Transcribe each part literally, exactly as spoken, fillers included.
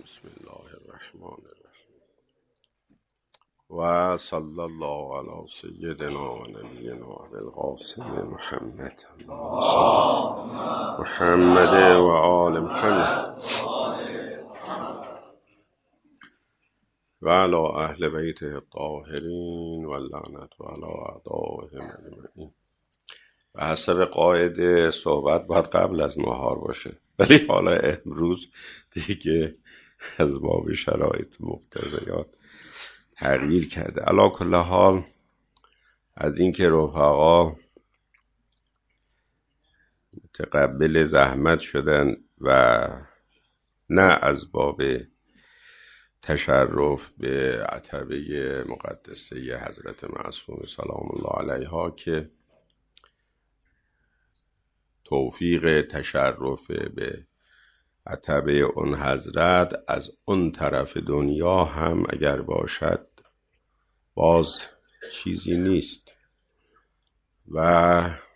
بسم الله الرحمن الرحیم و صلی الله علی سیدنا و نبینا القاسم محمد محمد و آل محمد و علی اهل بیته الطاهرین و لعنت و علی اعدائهم اجمعین. و حسب قاعده صحبت باید قبل از نهار باشه، ولی حالا امروز دیگه از باب شرایط مقتضیات تغییر کرده. علی کل حال از اینکه رفقا متقبل زحمت شدن و نه از باب تشرف به عتبه مقدسه حضرت معصوم سلام الله علیها که توفیق تشرف به عتبه اون حضرت از اون طرف دنیا هم اگر باشد باز چیزی نیست و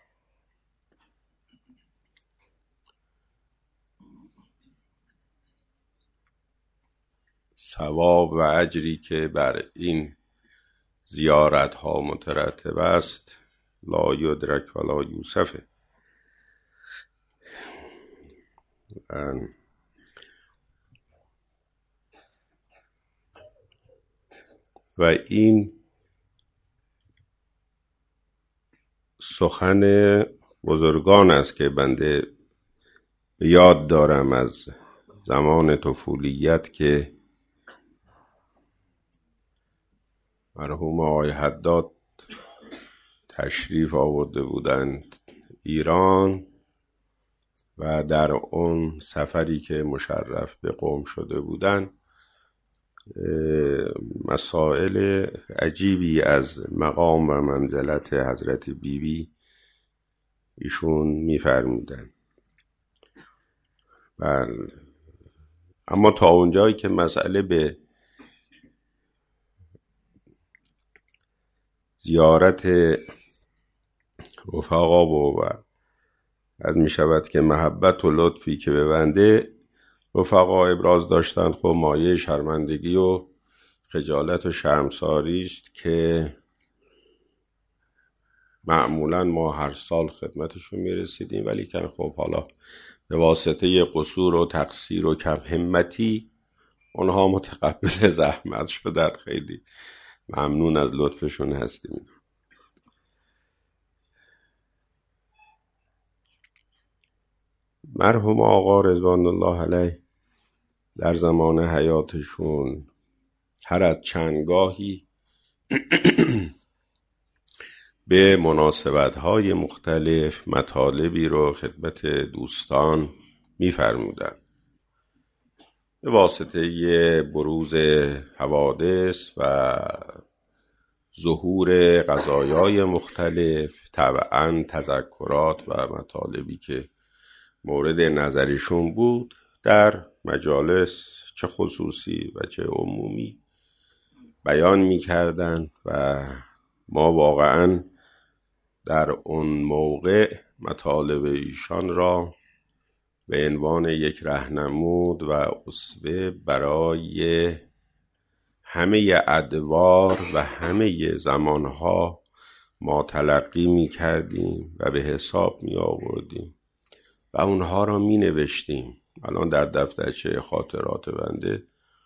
ثواب و اجری که بر این زیارت ها مترتب است لا یدرک ولا یوصفه. و این سخن بزرگان است که بنده یاد دارم از زمان طفولیت که مرحوم آقای حداد تشریف آورده بودند ایران و در اون سفری که مشرف به قم شده بودند مسائل عجیبی از مقام و منزلت حضرت بیبی بی ایشون می‌فرمودن. بله، اما تا اونجایی که مسئله به زیارت رفقا و از می شود که محبت و لطفی که به بنده رفقا ابراز داشتند خب مایه شرمندگی و خجالت و شرمساری است که معمولا ما هر سال خدمتشون می رسیدیم، ولی که خب حالا به واسطه قصور و تقصیر و کم همتی اونها متقبل زحمت شدن. خیلی ممنون از لطفشون هستیم. مرحوم آقا رضوان الله علیه در زمان حیاتشون هر از چندگاهی به مناسبت‌های مختلف مطالبی رو خدمت دوستان می‌فرمودند. به واسطه بروز حوادث و ظهور قضایای مختلف طبعاً تذکرات و مطالبی که مورد نظرشون بود در مجالس چه خصوصی و چه عمومی بیان می‌کردند و ما واقعاً در اون موقع مطالب ایشان را به عنوان یک راهنمود و اسوه برای همه ادوار و همه زمانها ما تلقی می‌کردیم و به حساب می‌آوردیم و اونها را می‌نوشتیم. الان در دفترچه خاطرات بنده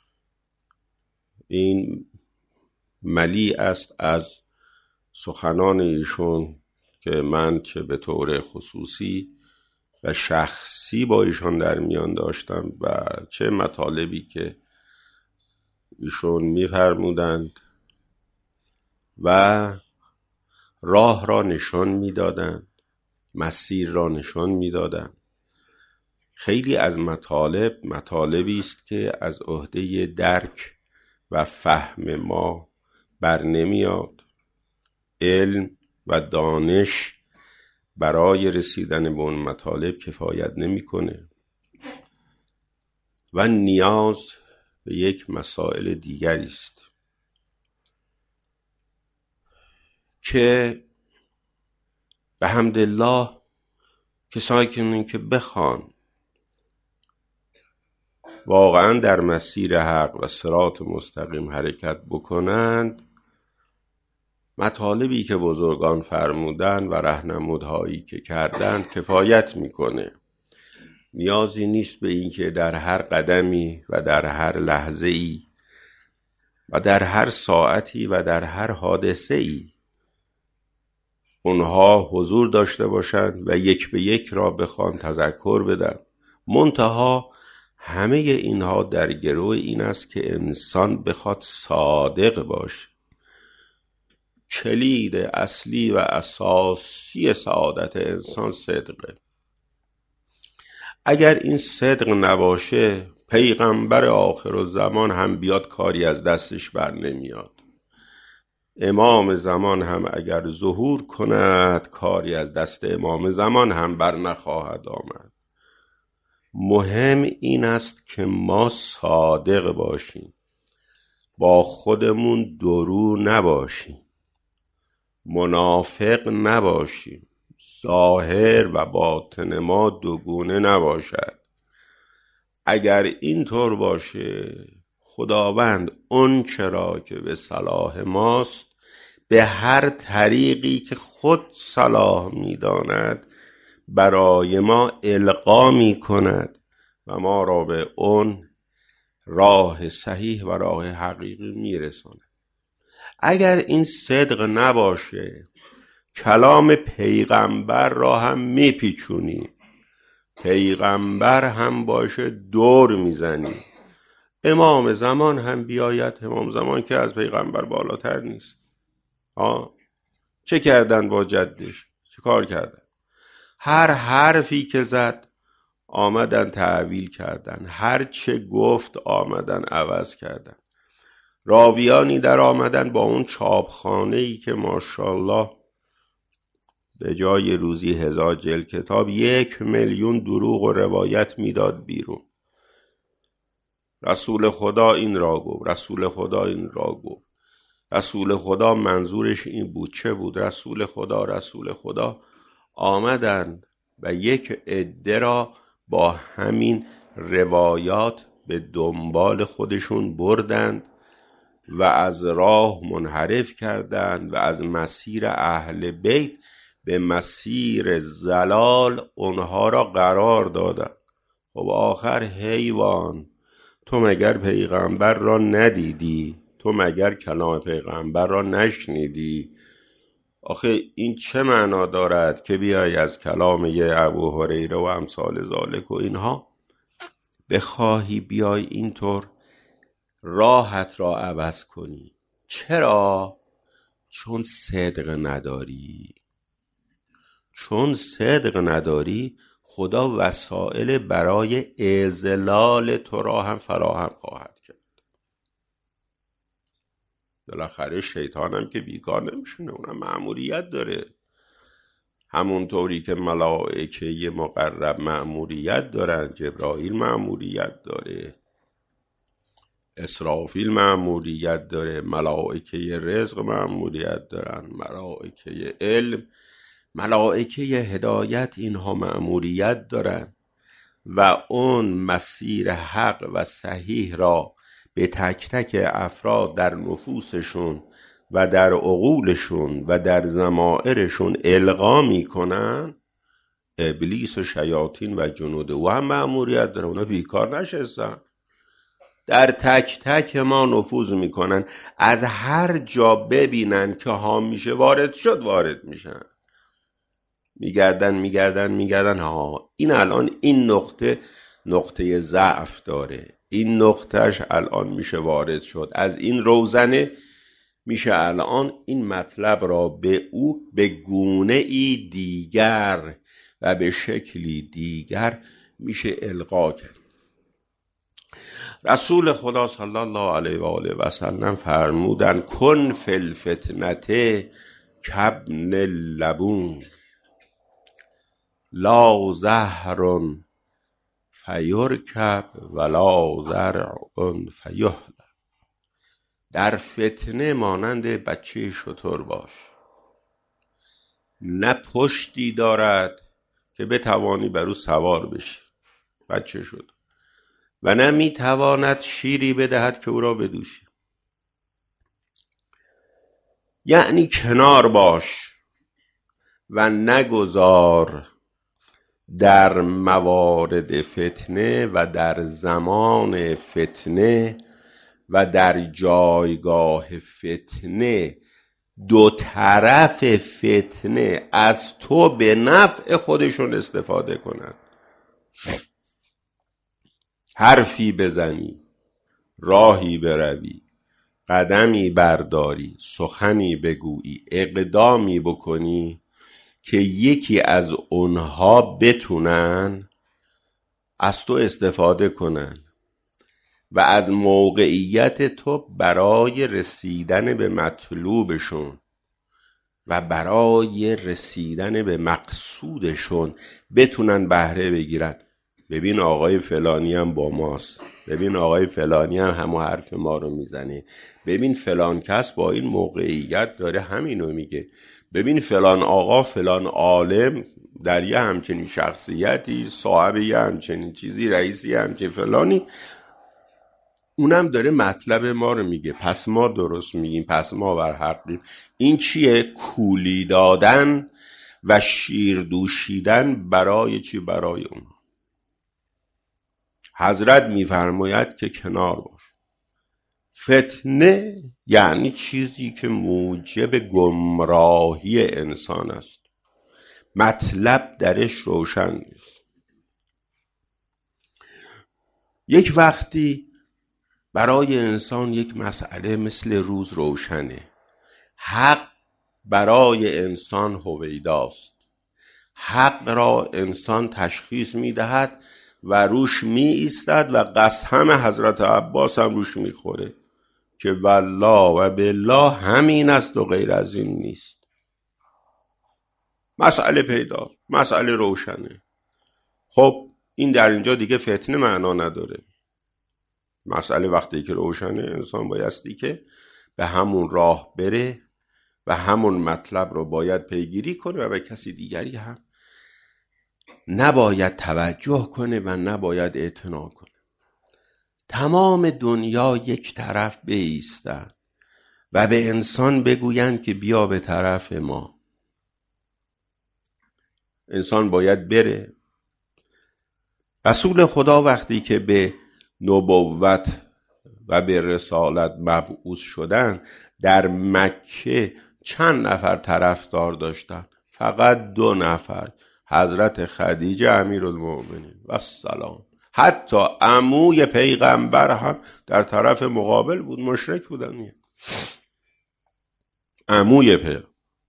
این ملیء است از سخنان ایشون که من چه به طور خصوصی و شخصی با ایشان در میان داشتم و چه مطالبی که ایشون می‌فرمودند و راه را نشان می‌دادند، مسیر را نشان می‌دادند. خیلی از مطالب مطالبی است که از عهده درک و فهم ما بر نمیاد. علم و دانش برای رسیدن به اون مطالب کفایت نمیکنه و نیاز به یک مسائل دیگری است که به حمدالله کسایی که بخوان واقعا در مسیر حق و صراط مستقیم حرکت بکنند، مطالبی که بزرگان فرمودند و راهنمودهایی که کردند کفایت میکنه. نیازی نیست به این که در هر قدمی و در هر لحظه‌ای و در هر ساعتی و در هر حادثه‌ای اونها حضور داشته باشند و یک به یک را بخوان تذکر بدن. منتها همه اینها در گروه این است که انسان بخواد صادق باشه. کلید اصلی و اساسی سعادت انسان صدقه. اگر این صدق نباشه، پیغمبر آخرالزمان هم بیاد کاری از دستش بر نمیاد. امام زمان هم اگر ظهور کند، کاری از دست امام زمان هم بر نخواهد آمد. مهم این است که ما صادق باشیم، با خودمون درو نباشیم، منافق نباشیم، ظاهر و باطن ما دوگونه نباشد. اگر اینطور باشه، خداوند اون چرا که به صلاح ماست به هر طریقی که خود صلاح می‌داند برای ما القا می کند و ما را به اون راه صحیح و راه حقیقی می رساند. اگر این صدق نباشه، کلام پیغمبر را هم می پیچونی، پیغمبر هم باشه دور می زنی. امام زمان هم بیاید، امام زمان که از پیغمبر بالاتر نیست. آه چه کردن با جدش؟ چه کار کردن؟ هر حرفی که زد آمدن تعویل کردن، هر چه گفت آمدن عوض کردن. راویانی در آمدن با اون چاپخانه‌ای که ماشاءالله به جای روزی هزار جلد کتاب یک میلیون دروغ و روایت میداد بیرون. رسول خدا این را گفت، رسول خدا این را گفت، رسول خدا منظورش این بود. چه بود رسول خدا؟ رسول خدا آمدن و یک عده را با همین روایات به دنبال خودشون بردند و از راه منحرف کردند و از مسیر اهل بیت به مسیر زلال اونها را قرار دادند. خب آخر حیوان، تو مگر پیغمبر را ندیدی؟ تو مگر کلام پیغمبر را نشنیدی؟ آخه این چه معنا دارد که بیای از کلام یه ابو هریره و امثال ذالک و اینها بخواهی بیای اینطور راحت را عوض کنی؟ چرا؟ چون صدق نداری. چون صدق نداری، خدا وسائل برای اذلال تو را هم فراهم خواهد کرد. بالاخره شیطان هم که بیکار نمیشونه، اونم مأموریت داره. همونطوری که ملائکه مقرب مأموریت دارن، جبرائیل مأموریت داره، اسرافیل مأموریت داره، ملائکه رزق مأموریت دارن، ملائکه علم، ملائکه هدایت، اینها مأموریت دارن و اون مسیر حق و صحیح را به تک تک افراد در نفوسشون و در عقولشون و در ضمائرشون القا میکنن. ابلیس و شیاطین و جنود او هم مأموریت دارن، اونا بیکار نشستن، در تک تک ما نفوذ میکنن. از هر جا ببینن که ها میشه وارد شد وارد میشن، میگردن میگردن میگردن ها این الان این نقطه نقطه ضعف داره، این نقطهش الان میشه وارد شد، از این روزنه میشه الان این مطلب را به او به گونه ای دیگر و به شکلی دیگر میشه القا کرد. رسول خدا صلی الله علیه و آله و سلم فرمودن کن فی الفتنه کابن اللبون لا زهر فیرکب ولا زرع فیحلب. در فتنه مانند بچه شتر باش، نه پشتی دارد که بتوانی بر او سوار بشی، بچه شد، و نه میتواند شیری بدهد که او را بدوشی. یعنی کنار باش و نگذار در موارد فتنه و در زمان فتنه و در جایگاه فتنه دو طرف فتنه از تو به نفع خودشون استفاده کنن. حرفی بزنی، راهی بروی، قدمی برداری، سخنی بگویی، اقدامی بکنی که یکی از اونها بتونن از تو استفاده کنن و از موقعیت تو برای رسیدن به مطلوبشون و برای رسیدن به مقصودشون بتونن بهره بگیرن. ببین آقای فلانی هم با ماست، ببین آقای فلانی هم همو حرف ما رو میزنه، ببین فلان کس با این موقعیت داره همینو میگه، ببین فلان آقا فلان عالم در یه همچنین شخصیتی صاحب یه همچنین چیزی رئیسی همچنین فلانی اونم داره مطلب ما رو میگه، پس ما درست میگیم، پس ما بر حقیم. این چیه؟ کولی دادن و شیر دوشیدن برای چی؟ برای اون. حضرت میفرماید که کنار باش. فتنه یعنی چیزی که موجب گمراهی انسان است، مطلب درش روشن نیست. یک وقتی برای انسان یک مسئله مثل روز روشنه، حق برای انسان هویداست، حق را انسان تشخیص میدهد و روش می ایستد و قسم حضرت عباس هم روش میخوره که والله و بالله همین است و غیر از این نیست. مسئله پیداست، مسئله روشنه. خب این در اینجا دیگه فتنه معنا نداره. مسئله وقتی که روشنه انسان بایستی که به همون راه بره و همون مطلب رو باید پیگیری کنه و به کسی دیگری هم نباید توجه کنه و نباید اعتنا کنه. تمام دنیا یک طرف بایستن و به انسان بگویند که بیا به طرف ما. انسان باید بره. رسول خدا وقتی که به نبوت و به رسالت مبعوث شدن در مکه چند نفر طرفدار داشتن؟ فقط دو نفر، حضرت خدیجه امیرالمؤمنین و السلام. حتی عموی پیغمبر هم در طرف مقابل بود، مشرک بودن. عموی پیغمبر.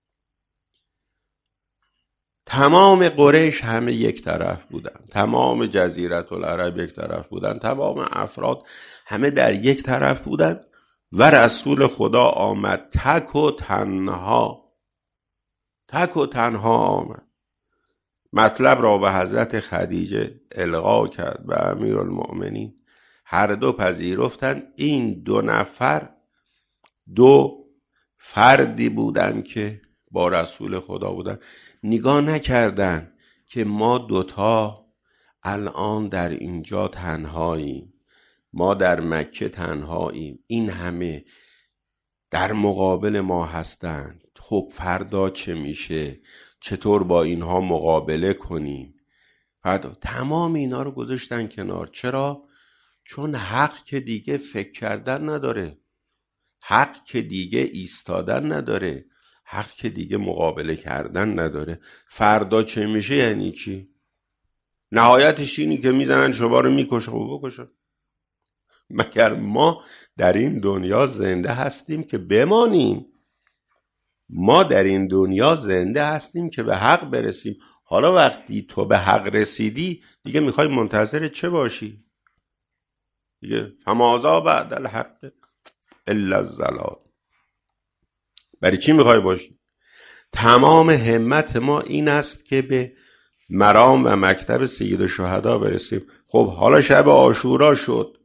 تمام قریش همه یک طرف بودن، تمام جزیره العرب یک طرف بودن، تمام افراد همه در یک طرف بودن و رسول خدا آمد تک و تنها، تک و تنها آمد. مطلب را به حضرت خدیجه القا کرد و امیرالمؤمنین. هر دو پذیرفتند. این دو نفر دو فردی بودن که با رسول خدا بودن. نگاه نکردن که ما دوتا الان در اینجا تنهاییم، ما در مکه تنهاییم، این همه در مقابل ما هستند. خب فردا چه میشه؟ چطور با اینها مقابله کنیم؟ فردا تمام اینا رو گذاشتن کنار. چرا؟ چون حق که دیگه فکر کردن نداره، حق که دیگه ایستادن نداره، حق که دیگه مقابله کردن نداره. فردا چه میشه یعنی چی؟ نهایتش اینی که میزنن شما رو میکشن و بکشن. مگر ما در این دنیا زنده هستیم که بمانیم؟ ما در این دنیا زنده هستیم که به حق برسیم. حالا وقتی تو به حق رسیدی دیگه میخوای منتظر چه باشی؟ دیگه فماذا بعد الحق الا الضلال. برای چی میخوای باشی؟ تمام همت ما این است که به مرام و مکتب سید الشهدا برسیم. خب حالا شب عاشورا شد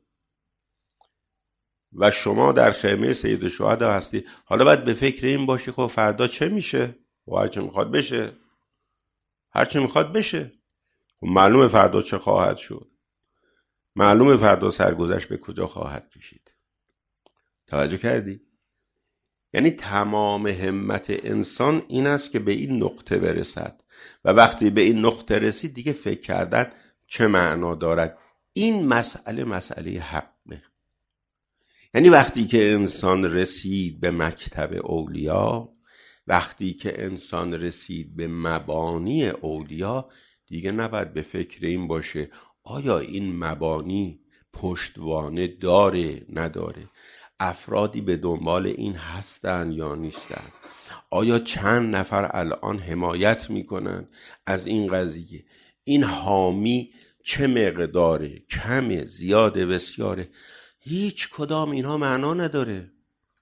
و شما در خیمه سید الشهدا هستی. حالا باید به فکر این باشی خب فردا چه میشه؟ و هر چه میخواد بشه، هر چه میخواد بشه. خب معلومه فردا چه خواهد شد. معلومه فردا سرگذشت به کجا خواهد کشید. توجه کردی؟ یعنی تمام همت انسان این است که به این نقطه برسد و وقتی به این نقطه رسید دیگه فکر کردن چه معنا دارد. این مسئله مسئله حقه. یعنی وقتی که انسان رسید به مکتب اولیا، وقتی که انسان رسید به مبانی اولیا، دیگه نباید به فکر این باشه آیا این مبانی پشتوانه داره نداره، افرادی به دنبال این هستن یا نیستن، آیا چند نفر الان حمایت میکنن از این قضیه، این حامی چه مقداره، کمه، زیاده، بسیاره. هیچ کدام اینها معنا نداره.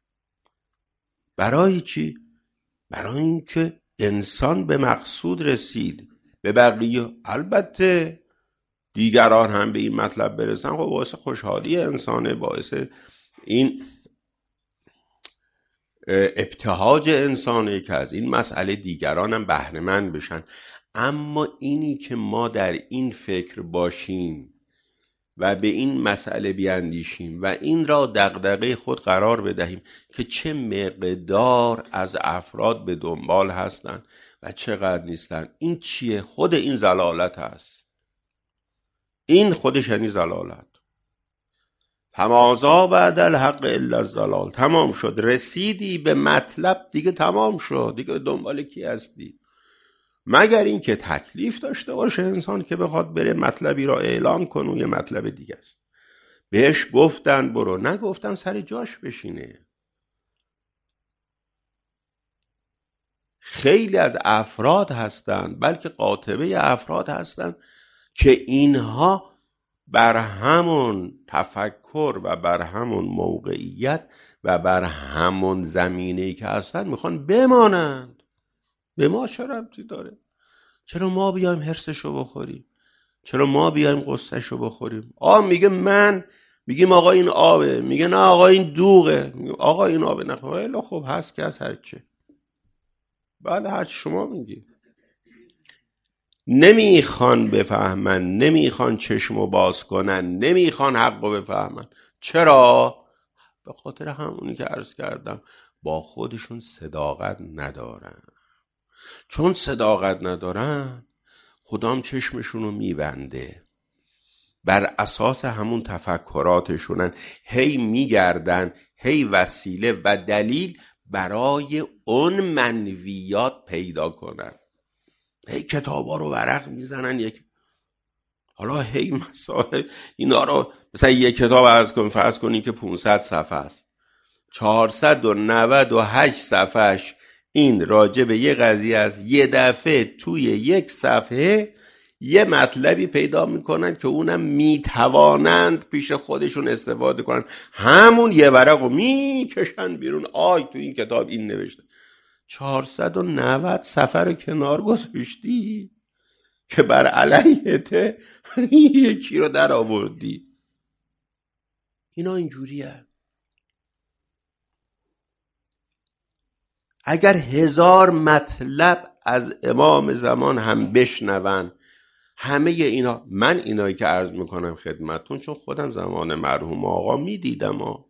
برای چی؟ برای اینکه انسان به مقصود رسید. به بقیه البته دیگران هم به این مطلب برسن، خب باعث خوشحالی انسانه، باعث این ابتهاج انسانه که از این مسئله دیگران هم بهره مند بشن. اما اینی که ما در این فکر باشیم و به این مسئله بیاندیشیم و این را دغدغه خود قرار بدهیم که چه مقدار از افراد به دنبال هستند و چقدر نیستن، این چیه؟ خود این ضلالت است. این خودش یعنی ضلالت. فماذا بعد الحق الا الضلال. تمام شد، رسیدی به مطلب دیگه، تمام شد، دیگه به دنبال کی هستی؟ مگر این که تکلیف داشته باشه انسان که بخواد بره مطلبی را اعلام کنه، یه مطلب دیگه است. بهش گفتن برو، نگفتن سر جاش بشینه. خیلی از افراد هستن، بلکه قاطبه افراد هستن که اینها بر همون تفکر و بر همون موقعیت و بر همون زمینه‌ای که هستن میخوان بمانند. به ما چه ربطی داره؟ چرا ما بیایم حرسشو بخوریم؟ چرا ما بیایم قصهشو بخوریم؟ آه میگه من، میگیم آقا این آبه، میگه نه آقا این دوغه، میگه آقا این آبه نخواه. خب هست که از هرچه. بله هرچه شما میگی. نمیخوان بفهمن، نمیخوان چشمو باز کنن، نمیخوان حقو بفهمن. چرا؟ به خاطر همونی که عرض کردم، با خودشون صداقت ندارن. چون صداقت ندارن خدام چشمشونو میبنده. بر اساس همون تفکراتشونن، هی میگردن، هی وسیله و دلیل برای اون منویات پیدا کنن. هی کتابا رو ورق میزنن، یک حالا هی مسائل اینا رو، مثلا یک کتاب عرض کن، فرض کنین که پانصد صفحه است، چهارصد و نود و هشت صفحش این راجع به یه قضیه است. یه دفعه توی یک صفحه یه مطلبی پیدا میکنن که اونم میتوانند پیش خودشون استفاده کنن، همون یه ورق رو میکشن بیرون. آی تو این کتاب این نوشته. چهارصد و نود صفحه رو کنار گذاشتی که بر علیهته یکی رو در آوردی. اینا اینجوریه. اگر هزار مطلب از امام زمان هم بشنون، همه اینا، من اینایی که عرض میکنم خدمتون چون خودم زمان مرحوم آقا میدیدم ها.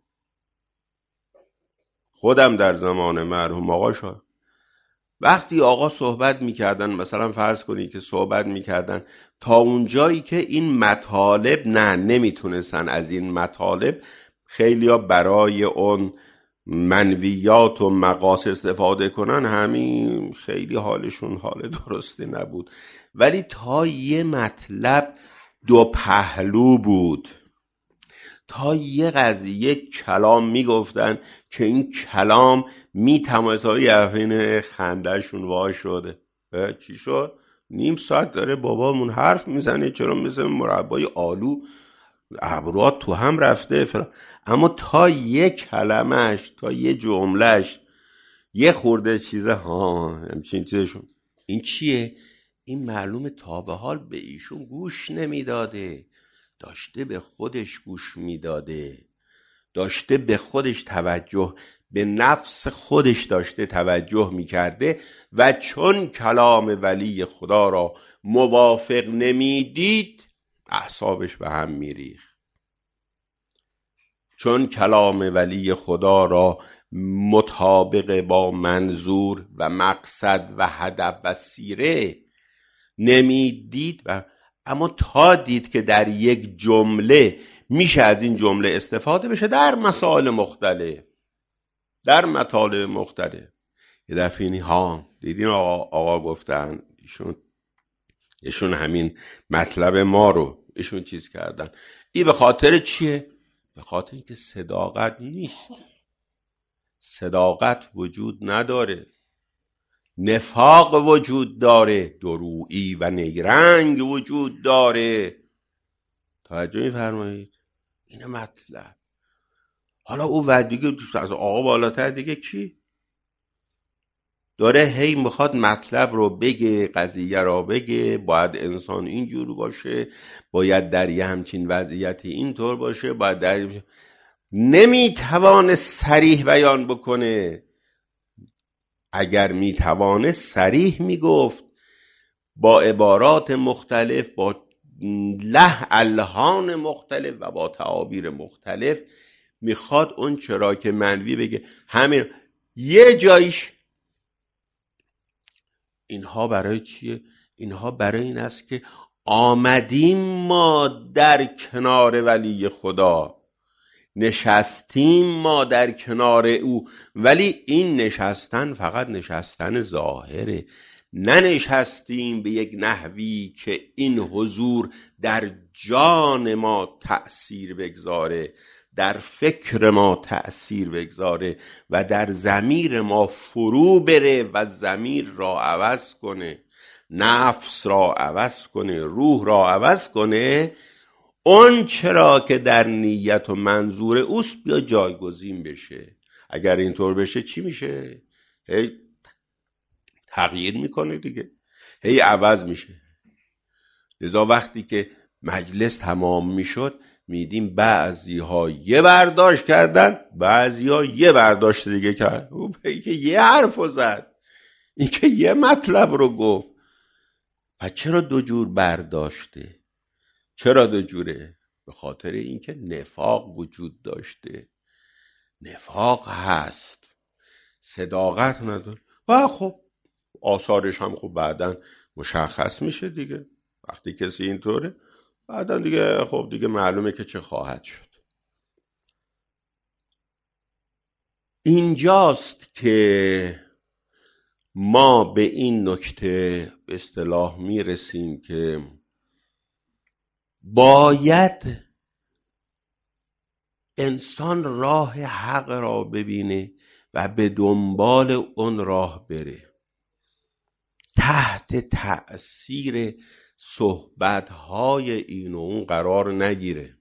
خودم در زمان مرحوم آقا شد وقتی آقا صحبت میکردن، مثلا فرض کنی که صحبت میکردن تا اونجایی که این مطالب نه نمیتونستن از این مطالب خیلی ها برای اون منویات و مقاصد استفاده کنن، همین خیلی حالشون حال درستی نبود. ولی تا یه مطلب دو پهلو بود، تا یه قضیه کلام میگفتن که این کلام میتمایزهای یفین خندهشون وا شده. چی شد؟ نیم ساعت داره بابامون حرف میزنه، چرا مثل مربای آلو ابروات تو هم رفته فلان. اما تا یه کلمش، تا یه جملهش یه خورده چیزه ها همچین چیزشون، این چیه؟ این معلومه تا به حال به ایشون گوش نمیداده، داشته به خودش گوش میداده، داشته به خودش توجه، به نفس خودش داشته توجه میکرده و چون کلام ولی خدا را موافق نمیدید اعصابش به هم میریخت. چون کلام ولی خدا را مطابق با منظور و مقصد و هدف و سیره نمیدید، و اما تا دید که در یک جمله میشه از این جمله استفاده بشه در مسائل مختلف، در مطالب مختلف. یه دفعه اینی ها دیدین آقا, آقا گفتن ایشون ایشون همین مطلب ما رو ایشون چیز کردن. این به خاطر چیه؟ به خاطر اینکه صداقت نیست، صداقت وجود نداره، نفاق وجود داره، درویی و نیرنگ وجود داره. توجه می‌فرمایید؟ این مطلب. حالا او و دیگه از آقا بالاتر دیگه کی؟ داره هی میخواد مطلب رو بگه، قضیه رو بگه، باید انسان اینجور باشه، باید در یه همچین وضعیتی اینطور باشه، باید در نمیتوانه صریح بیان بکنه. اگر میتوانه صریح میگفت، با عبارات مختلف، با له الهان مختلف و با تعابیر مختلف میخواد اون چرا که منوی بگه. همین یه جایش اینها برای چیه؟ اینها برای این است که آمدیم ما در کنار ولی خدا، نشستیم ما در کنار او، ولی این نشستن فقط نشستن ظاهره، ننشستیم به یک نحوی که این حضور در جان ما تأثیر بگذاره، در فکر ما تأثیر بگذاره و در ضمیر ما فرو بره و ضمیر را عوض کنه، نفس را عوض کنه، روح را عوض کنه. اون چرا که در نیت و منظور اوست بیا جایگزین بشه. اگر اینطور بشه چی میشه؟ هی تغییر میکنه دیگه، هی عوض میشه. لذا وقتی که مجلس تمام میشد میدیم بعضی ها یه برداشت کردن، بعضی ها یه برداشت دیگه کرد. او این که یه حرف زد، این که یه مطلب رو گفت. پس چرا دو جور برداشته؟ چرا دو جوره؟ به خاطر اینکه نفاق وجود داشته، نفاق هست، صداقت نداره. و خب آثارش هم خب بعدن مشخص میشه دیگه. وقتی کسی اینطوره بعدا دیگه خب دیگه معلومه که چه خواهد شد. اینجاست که ما به این نکته به اصطلاح میرسیم که باید انسان راه حق را ببینه و به دنبال اون راه بره، تحت تأثیر صحبت‌های این و اون قرار نگیره.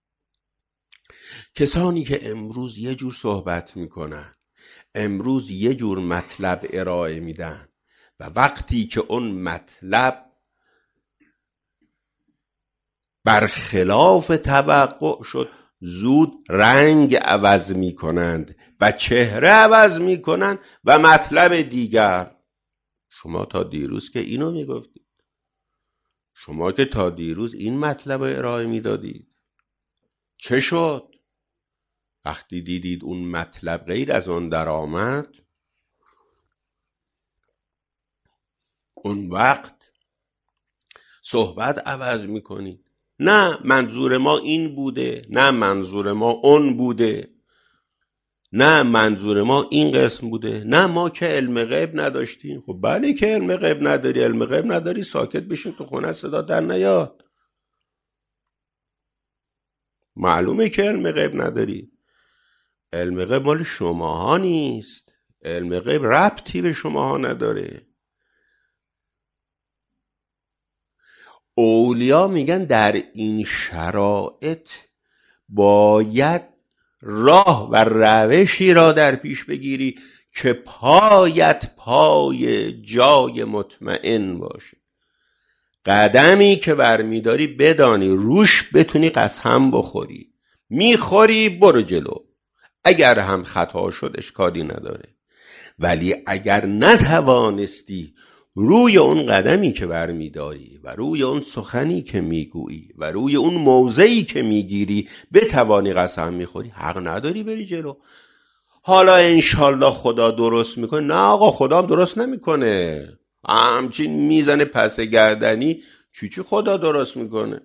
کسانی که امروز یه جور صحبت میکنن، امروز یه جور مطلب ارائه میدن و وقتی که اون مطلب برخلاف توقع شد زود رنگ عوض میکنند و چهره عوض میکنند و مطلب دیگر. شما تا دیروز که اینو میگفتید، شما که تا دیروز این مطلب رو ارائه میدادید، چه شد؟ وقتی دیدید اون مطلب غیر از اون در آمد، اون وقت صحبت عوض میکنید. نه منظور ما این بوده، نه منظور ما اون بوده، نه منظور ما این قسم بوده، نه ما که علم غیب نداشتیم. خب بله که علم غیب نداری، علم غیب نداری ساکت بشین تو خونه، صدا در نیاد. معلومه که علم غیب نداری. علم غیب مال شماها نیست، علم غیب ربطی به شماها نداره. اولیا میگن در این شرایط باید راه و روشی را در پیش بگیری که پایت پای جای مطمئن باشه. قدمی که برمیداری بدانی روش بتونی قسم بخوری، میخوری برو جلو. اگر هم خطا شد اشکالی نداره، ولی اگر نتوانستی روی اون قدمی که برمیداری و روی اون سخنی که میگویی و روی اون موضعی که میگیری بتوانی قسم میخوری، حق نداری بری جلو. حالا انشالله خدا درست میکنه. نه آقا، خدا هم درست نمیکنه، همچین میزنه پس گردنی. چی چی خدا درست میکنه؟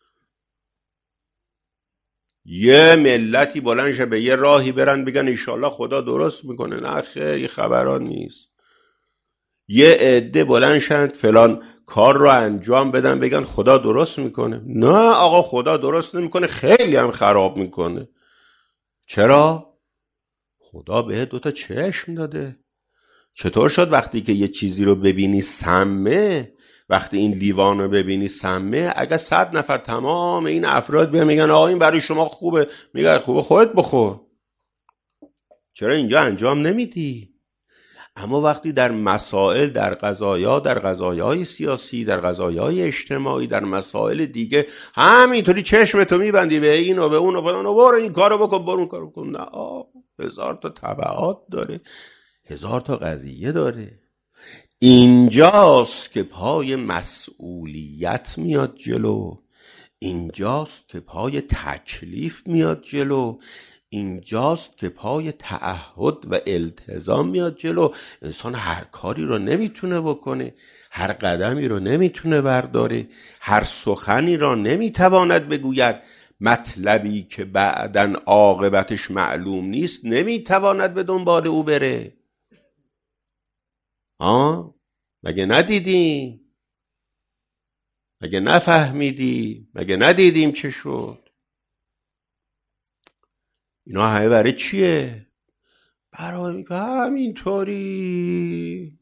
یه ملتی بلند شه به یه راهی برن بگن انشالله خدا درست میکنه. نه خیلی خبران نیست. یه عده بلند شند فلان کار رو انجام بدن بگن خدا درست میکنه. نه آقا، خدا درست نمیکنه، خیلی هم خراب میکنه. چرا؟ خدا به دوتا چشم داده. چطور شد وقتی که یه چیزی رو ببینی سمه، وقتی این لیوان رو ببینی سمه، اگر صد نفر تمام این افراد بیان میگن آقا این برای شما خوبه، میگن خوبه خودت بخور، چرا اینجا انجام نمیدی؟ اما وقتی در مسائل، در قضایا، در قضایای سیاسی، در قضایای اجتماعی، در مسائل دیگه همینطوری چشمتو میبندی به این و به اون و به اون و برو این کارو بکن، برو اون کارو بکن، نه آه، هزار تا تبعات داره، هزار تا قضیه داره. اینجاست که پای مسئولیت میاد جلو، اینجاست که پای تکلیف میاد جلو، اینجاست که پای تعهد و التزام میاد جلو. انسان هر کاری رو نمیتونه بکنه، هر قدمی رو نمیتونه برداره، هر سخنی را نمیتواند بگوید. مطلبی که بعدن عاقبتش معلوم نیست نمیتواند به دنبال او بره. آه؟ مگه ندیدیم؟ مگه نفهمیدی؟ مگه ندیدیم چه شد؟ اینا همه برای چیه؟ برای اینکه همینطوری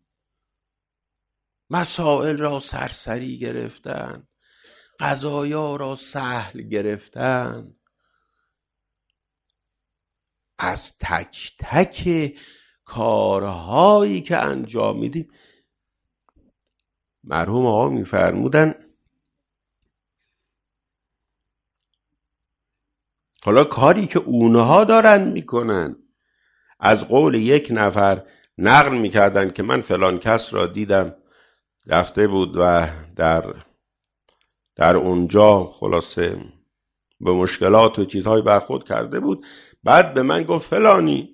مسائل را سرسری گرفتن، قضایا را سهل گرفتن. از تک تک کارهایی که انجام میدیم، مرحوم آقا میفرمودن حالا کاری که اونها دارن میکنن، از قول یک نفر نقل میکردن که من فلان کس را دیدم رفته بود و در در اونجا خلاصه به مشکلات و چیزهای برخورد کرده بود. بعد به من گفت فلانی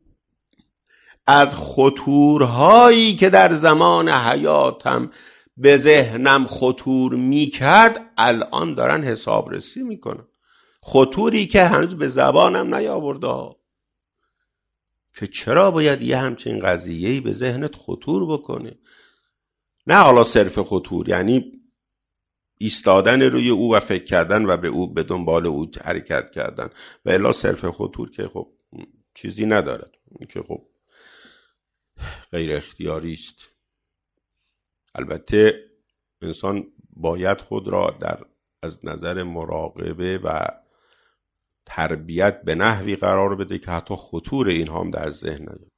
از خطورهایی که در زمان حیاتم به ذهنم خطور میکرد الان دارن حسابرسی میکنن. خطوری که هنوز به زبانم نیاورده، که چرا باید یه همچین قضیه‌ای به ذهنت خطور بکنه. نه حالا صرف خطور، یعنی ایستادن روی او و فکر کردن و به او به دنبال او حرکت کردن، و الا صرف خطور که خب چیزی ندارد، که خب غیر اختیاری است. البته انسان باید خود را در از نظر مراقبه و تربیت به نحوی قرار بده که حتی خطور این هم در ذهن نیاد.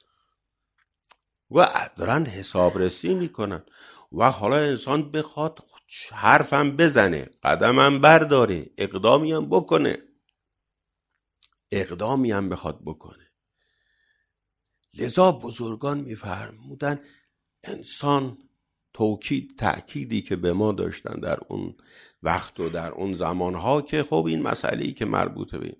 و دارن حسابرسی میکنن. و حالا انسان بخواد حرفم بزنه، قدمم برداره، اقدامی هم بکنه، اقدامی هم بخواد بکنه. لذا بزرگان میفرمودن انسان توکید تأکیدی که به ما داشتن در اون وقت و در اون زمانها، که خب این مسئله‌ای که مربوطه به این،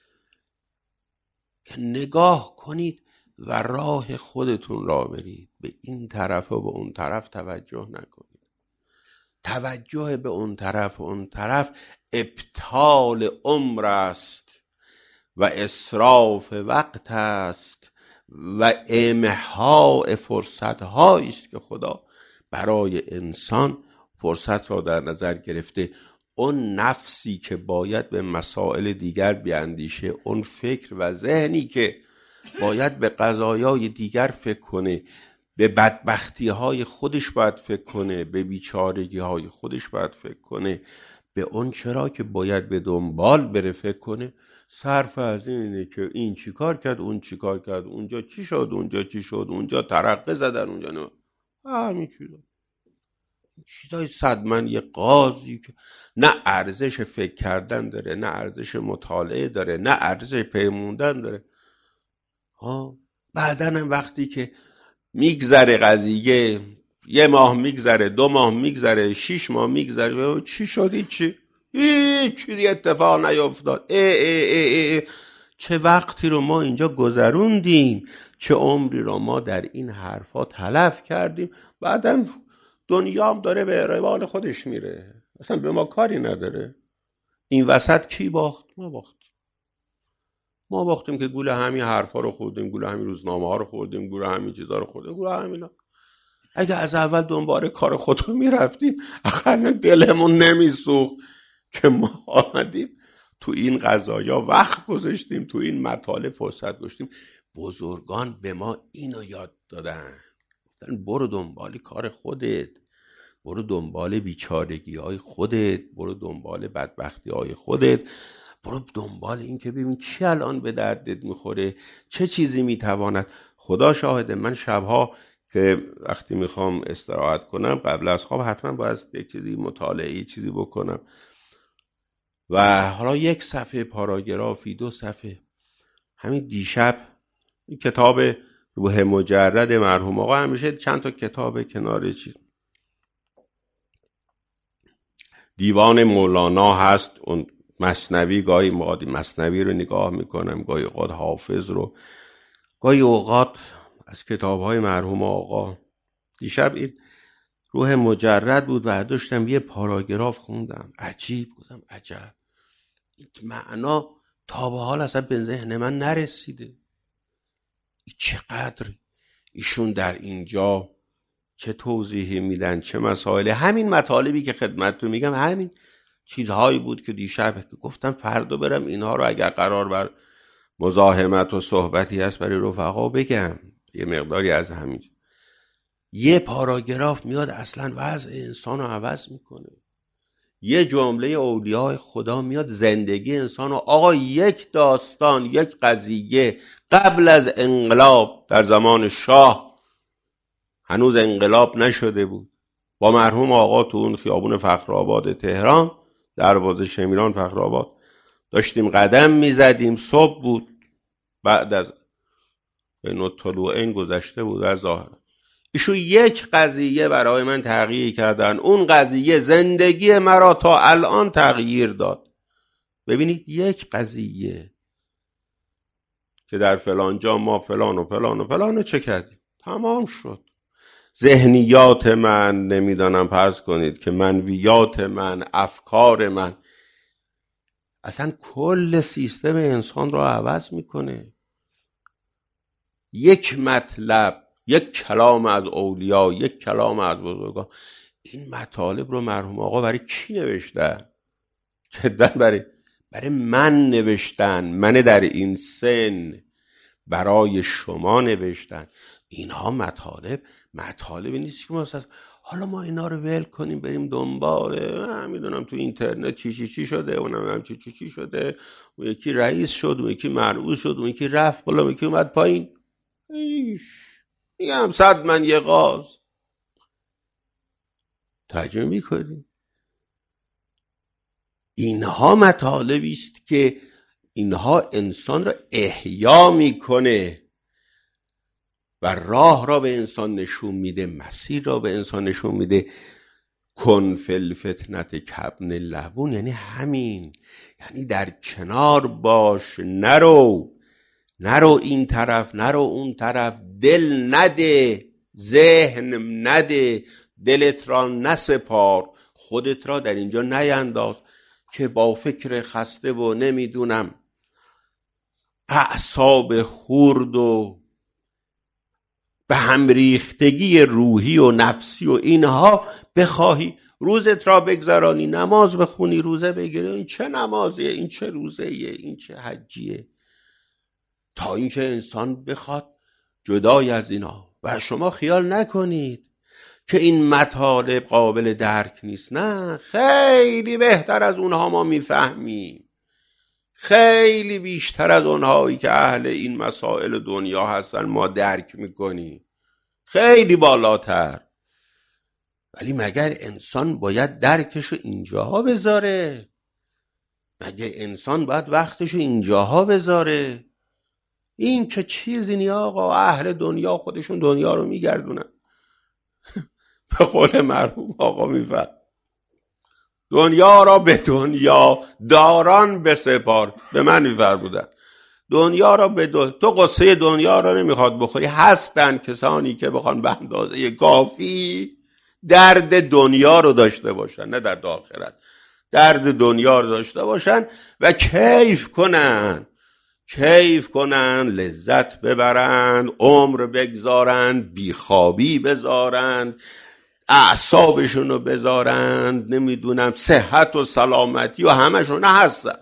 که نگاه کنید و راه خودتون را برید، به این طرف و به اون طرف توجه نکنید. توجه به اون طرف و اون طرف ابطال عمر است و اسراف وقت است و امحاء فرصت هایی است که خدا برای انسان فرصت را در نظر گرفته. اون نفسی که باید به مسائل دیگر بیاندیشه، اون فکر و ذهنی که باید به قضایای دیگر فکر کنه، به بدبختی های خودش باید فکر کنه، به بیچارگی های خودش باید فکر کنه، به اون چرا که باید به دنبال بره فکر کنه. صرف از اینه که این چی کار کرد، اون چی کار کرد، اونجا چی شد، اونجا چی شد، اونجا ترقه زدن، اونجا نه، همین چیزا چیزای صدمن یه قاضی که نه ارزش فکر کردن داره، نه ارزش مطالعه داره، نه ارزش پیموندن داره. ها بعدن هم وقتی که میگذره قضیه، یه ماه میگذره، دو ماه میگذره، شیش ماه میگذره، چی شدی چی؟ هیچ چیزی اتفاق نیفتاد. ای ای ای ای. چه وقتی رو ما اینجا گذروندیم، چه عمری رو ما در این حرفا تلف کردیم. بعدم دنیا هم داره به روال خودش میره، اصلا به ما کاری نداره. این وسط کی باخت؟ ما باخت. ما باختیم که گول همین حرفا رو خوردیم، گول همین روزنامه ها رو خوردیم، گول همین چیزا رو خوردیم، گول همینا. اگه از اول دنبال کار خودمون میرفتیم، اخیراً دلمون نمیسوخت که ما آمدیم تو این قضایا وقت گذاشتیم، تو این مطالب فرصت گذاشتیم. بزرگان به ما اینو یاد دادن، گفتن برو دنبال کار خودت، برو دنبال بیچارگی های خودت، برو دنبال بدبختی های خودت، برو دنبال این که ببین چی الان به دردت میخوره، چه چیزی میتواند. خدا شاهده من شبها که وقتی میخوام استراحت کنم قبل از خواب حتما باید یک چیزی مطالعه چیزی بکنم و حالا یک صفحه پاراگرافی، دو صفحه. همین دیشب این کتاب روح مجرد مرحوم آقا، همیشه چند تا کتاب کنار چیز دیوان مولانا هست، اون مثنوی، گاهی موقعی مثنوی رو نگاه میکنم، گاهی اوقات حافظ رو، گاهی اوقات از کتاب‌های مرحوم آقا. دیشب این روح مجرد بود و داشتم یه پاراگراف خوندم، عجیب بودم، عجب این معنا تا به حال اصلا به ذهن من نرسیده. این چقدر ایشون در اینجا چه توضیحی میدن، چه مسائل. همین مطالبی که خدمتتون میگم همین چیزهایی بود که دیشب که گفتم فردا برم اینها رو اگر قرار بر مزاحمت و صحبتی هست برای رفقا بگم. یه مقداری از همین یه پاراگراف میاد اصلا وضع انسان رو عوض میکنه. یه جمله اولیاء خدا میاد زندگی انسان رو، آقا یک داستان، یک قضیه قبل از انقلاب در زمان شاه، هنوز انقلاب نشده بود، با مرحوم آقا تو اون خیابون فخرآباد تهران، دروازه شمیران فخرآباد، داشتیم قدم میزدیم. صبح بود، بعد از نو طلوعین گذشته بود از ظاهر. ایشون یک قضیه برای من تغییر کردن، اون قضیه زندگی مرا تا الان تغییر داد. ببینید یک قضیه که در فلان جا ما فلان و فلان و فلان و چه کردیم، تمام شد. ذهنیات من، نمیدانم فرض کنید که منویات من، افکار من، اصلا کل سیستم انسان رو عوض میکنه. یک مطلب، یک کلام از اولیا، یک کلام از بزرگان. این مطالب رو مرحوم آقا برای کی نوشتن؟ جدا برای برای من نوشتن. من در این سن برای شما نوشتن. اینها مطالب مطالبی نیست که ما حالا ما اینا رو ول کنیم بریم دنبال، من میدونم تو اینترنت چی چی چی شده، اونم هم چی چی چی شده، اون یکی رئیس شد، اون یکی مرعوز شد، اون یکی رفت بالا، اون یکی اومد پایین. ایش میگم صد من یه غاز. ترجمه میکنیم. اینها مطالبی است که اینها انسان را احیا میکنه و راه را به انسان نشون میده، مسیر را به انسان نشون میده. کن فی الفتنة کابن لبون، یعنی همین، یعنی در کنار باش، نرو نرو این طرف، نرو اون طرف، دل نده، ذهن نده، دلت را نسپار، خودت را در اینجا نینداز که با فکر خسته و نمیدونم اعصاب خورد و به هم ریختگی روحی و نفسی و اینها بخواهی روزت را بگذرانی، نماز بخونی، روزه بگیری. این چه نمازیه، این چه روزهیه، این چه حجیه، تا اینکه انسان بخواد جدای از اینا. و شما خیال نکنید که این مطالب قابل درک نیست، نه، خیلی بهتر از اونها ما میفهمیم، خیلی بیشتر از اونهایی که اهل این مسائل دنیا هستن ما درک میکنیم، خیلی بالاتر. ولی مگر انسان باید درکشو اینجاها بذاره؟ مگر انسان باید وقتشو اینجاها بذاره؟ این که چیزی نی آقا، اهل دنیا خودشون دنیا رو میگردونن. به قول مرحوم آقا میفرد دنیا را به دنیا داران بسپار. به من میفرمودن دنیا را به دنیا، تو قصه دنیا را نمیخواد بخوری. هستن کسانی که بخوان به اندازه کافی درد دنیا رو داشته باشن، نه درد آخرت، درد دنیا رو داشته باشن و کیف کنن، کیف کنن، لذت ببرن، عمر بگذارن، بیخوابی بذارن، اعصابشون رو بذارن، نمیدونم صحت و سلامتی و همشون هستن.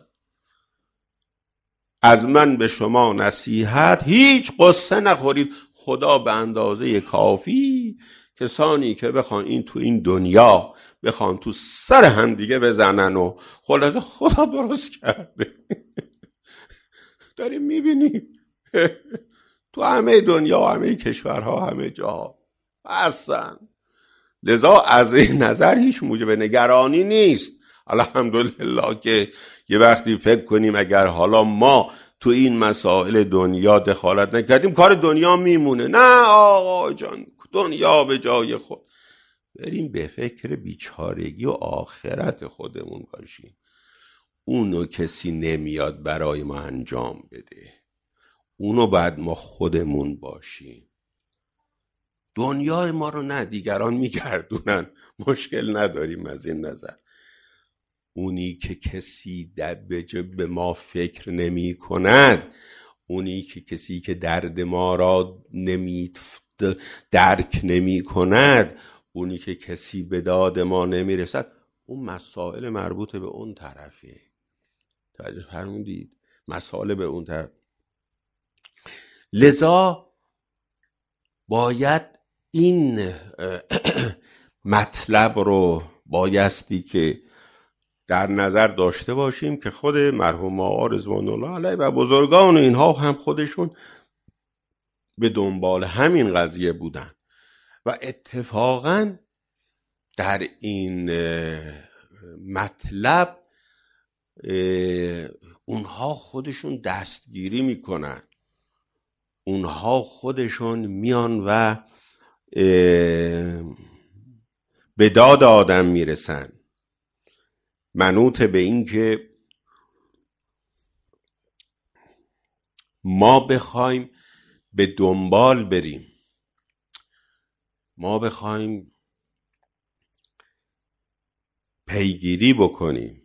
از من به شما نصیحت، هیچ قصه نخورید. خدا به اندازه کافی کسانی که بخوان این تو این دنیا بخوان تو سر هم دیگه بزنن و خلاصه خدا درست کرده. داریم میبینیم تو همه دنیا، همه کشورها، همه جاها هستن. لذا از این نظر هیچ موجب نگرانی نیست. الحمدلله که یه وقتی فکر کنیم اگر حالا ما تو این مسائل دنیا دخالت نکردیم کار دنیا میمونه. نه آقا جان، دنیا به جای خود. بریم به فکر بیچارگی و آخرت خودمون باشیم. اونو کسی نمیاد برای ما انجام بده، اونو بعد ما خودمون باشیم. دنیای ما رو نه دیگران میگردونن، مشکل نداریم از این نظر. اونی که کسی به ما فکر نمی کند، اونی که کسی که درد ما را نمی درک نمی کند، اونی که کسی به داد ما نمی رسد، اون مسائل مربوط به اون طرفه. توجه فرمودید؟ مسائل به اون طرف. لذا باید این مطلب رو بایستی که در نظر داشته باشیم که خود مرحوم آقا رضوان الله علیه و بزرگان و اینها هم خودشون به دنبال همین قضیه بودن و اتفاقا در این مطلب اونها خودشون دستگیری میکنن، اونها خودشون میان و به داد آدم میرسن، منوط به این که ما بخوایم به دنبال بریم، ما بخوایم پیگیری بکنیم.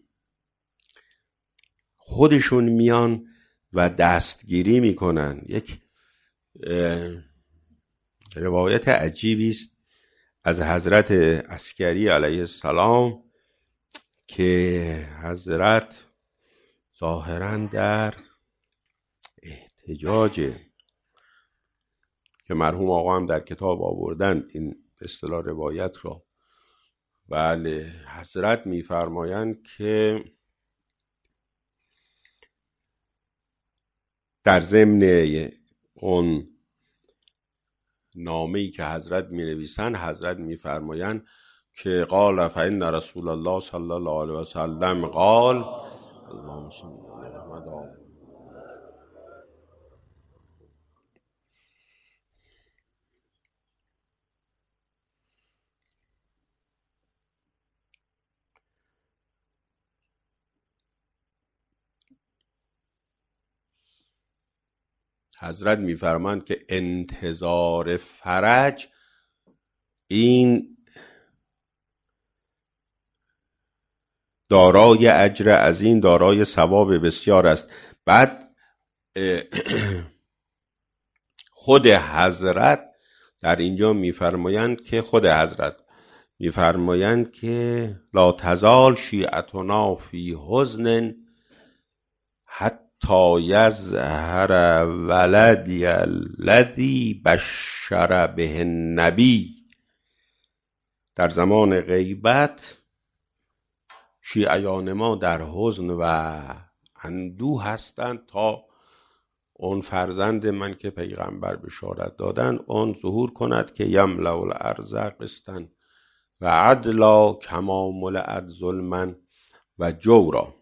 خودشون میان و دستگیری میکنن. یک روایت عجیبی است از حضرت عسکری علیه السلام که حضرت ظاهراً در احتجاج، که مرحوم آقا هم در کتاب آوردن این اصطلاح روایت را. بله، حضرت میفرمایند که در ضمن اون نامه‌ای که حضرت می نویسن، حضرت می فرمایند که قال فإن رسول الله صلی الله علیه و سلم قال اللهم صل علی محمد. حضرت میفرمایند که انتظار فرج این دارای اجر عظیم، دارای ثواب بسیار است. بعد خود حضرت در اینجا میفرمایند که خود حضرت میفرمایند که لا تزال شیعتنا فی حزن حتی تا یظهر ولدی الذی بشر به النبی. در زمان غیبت شیعیان ما در حزن و اندوه هستند تا اون فرزند من که پیغمبر بشارت دادن اون ظهور کند که یملأ الارض قسطا و عدلا کما ملئت ظلما و جورا.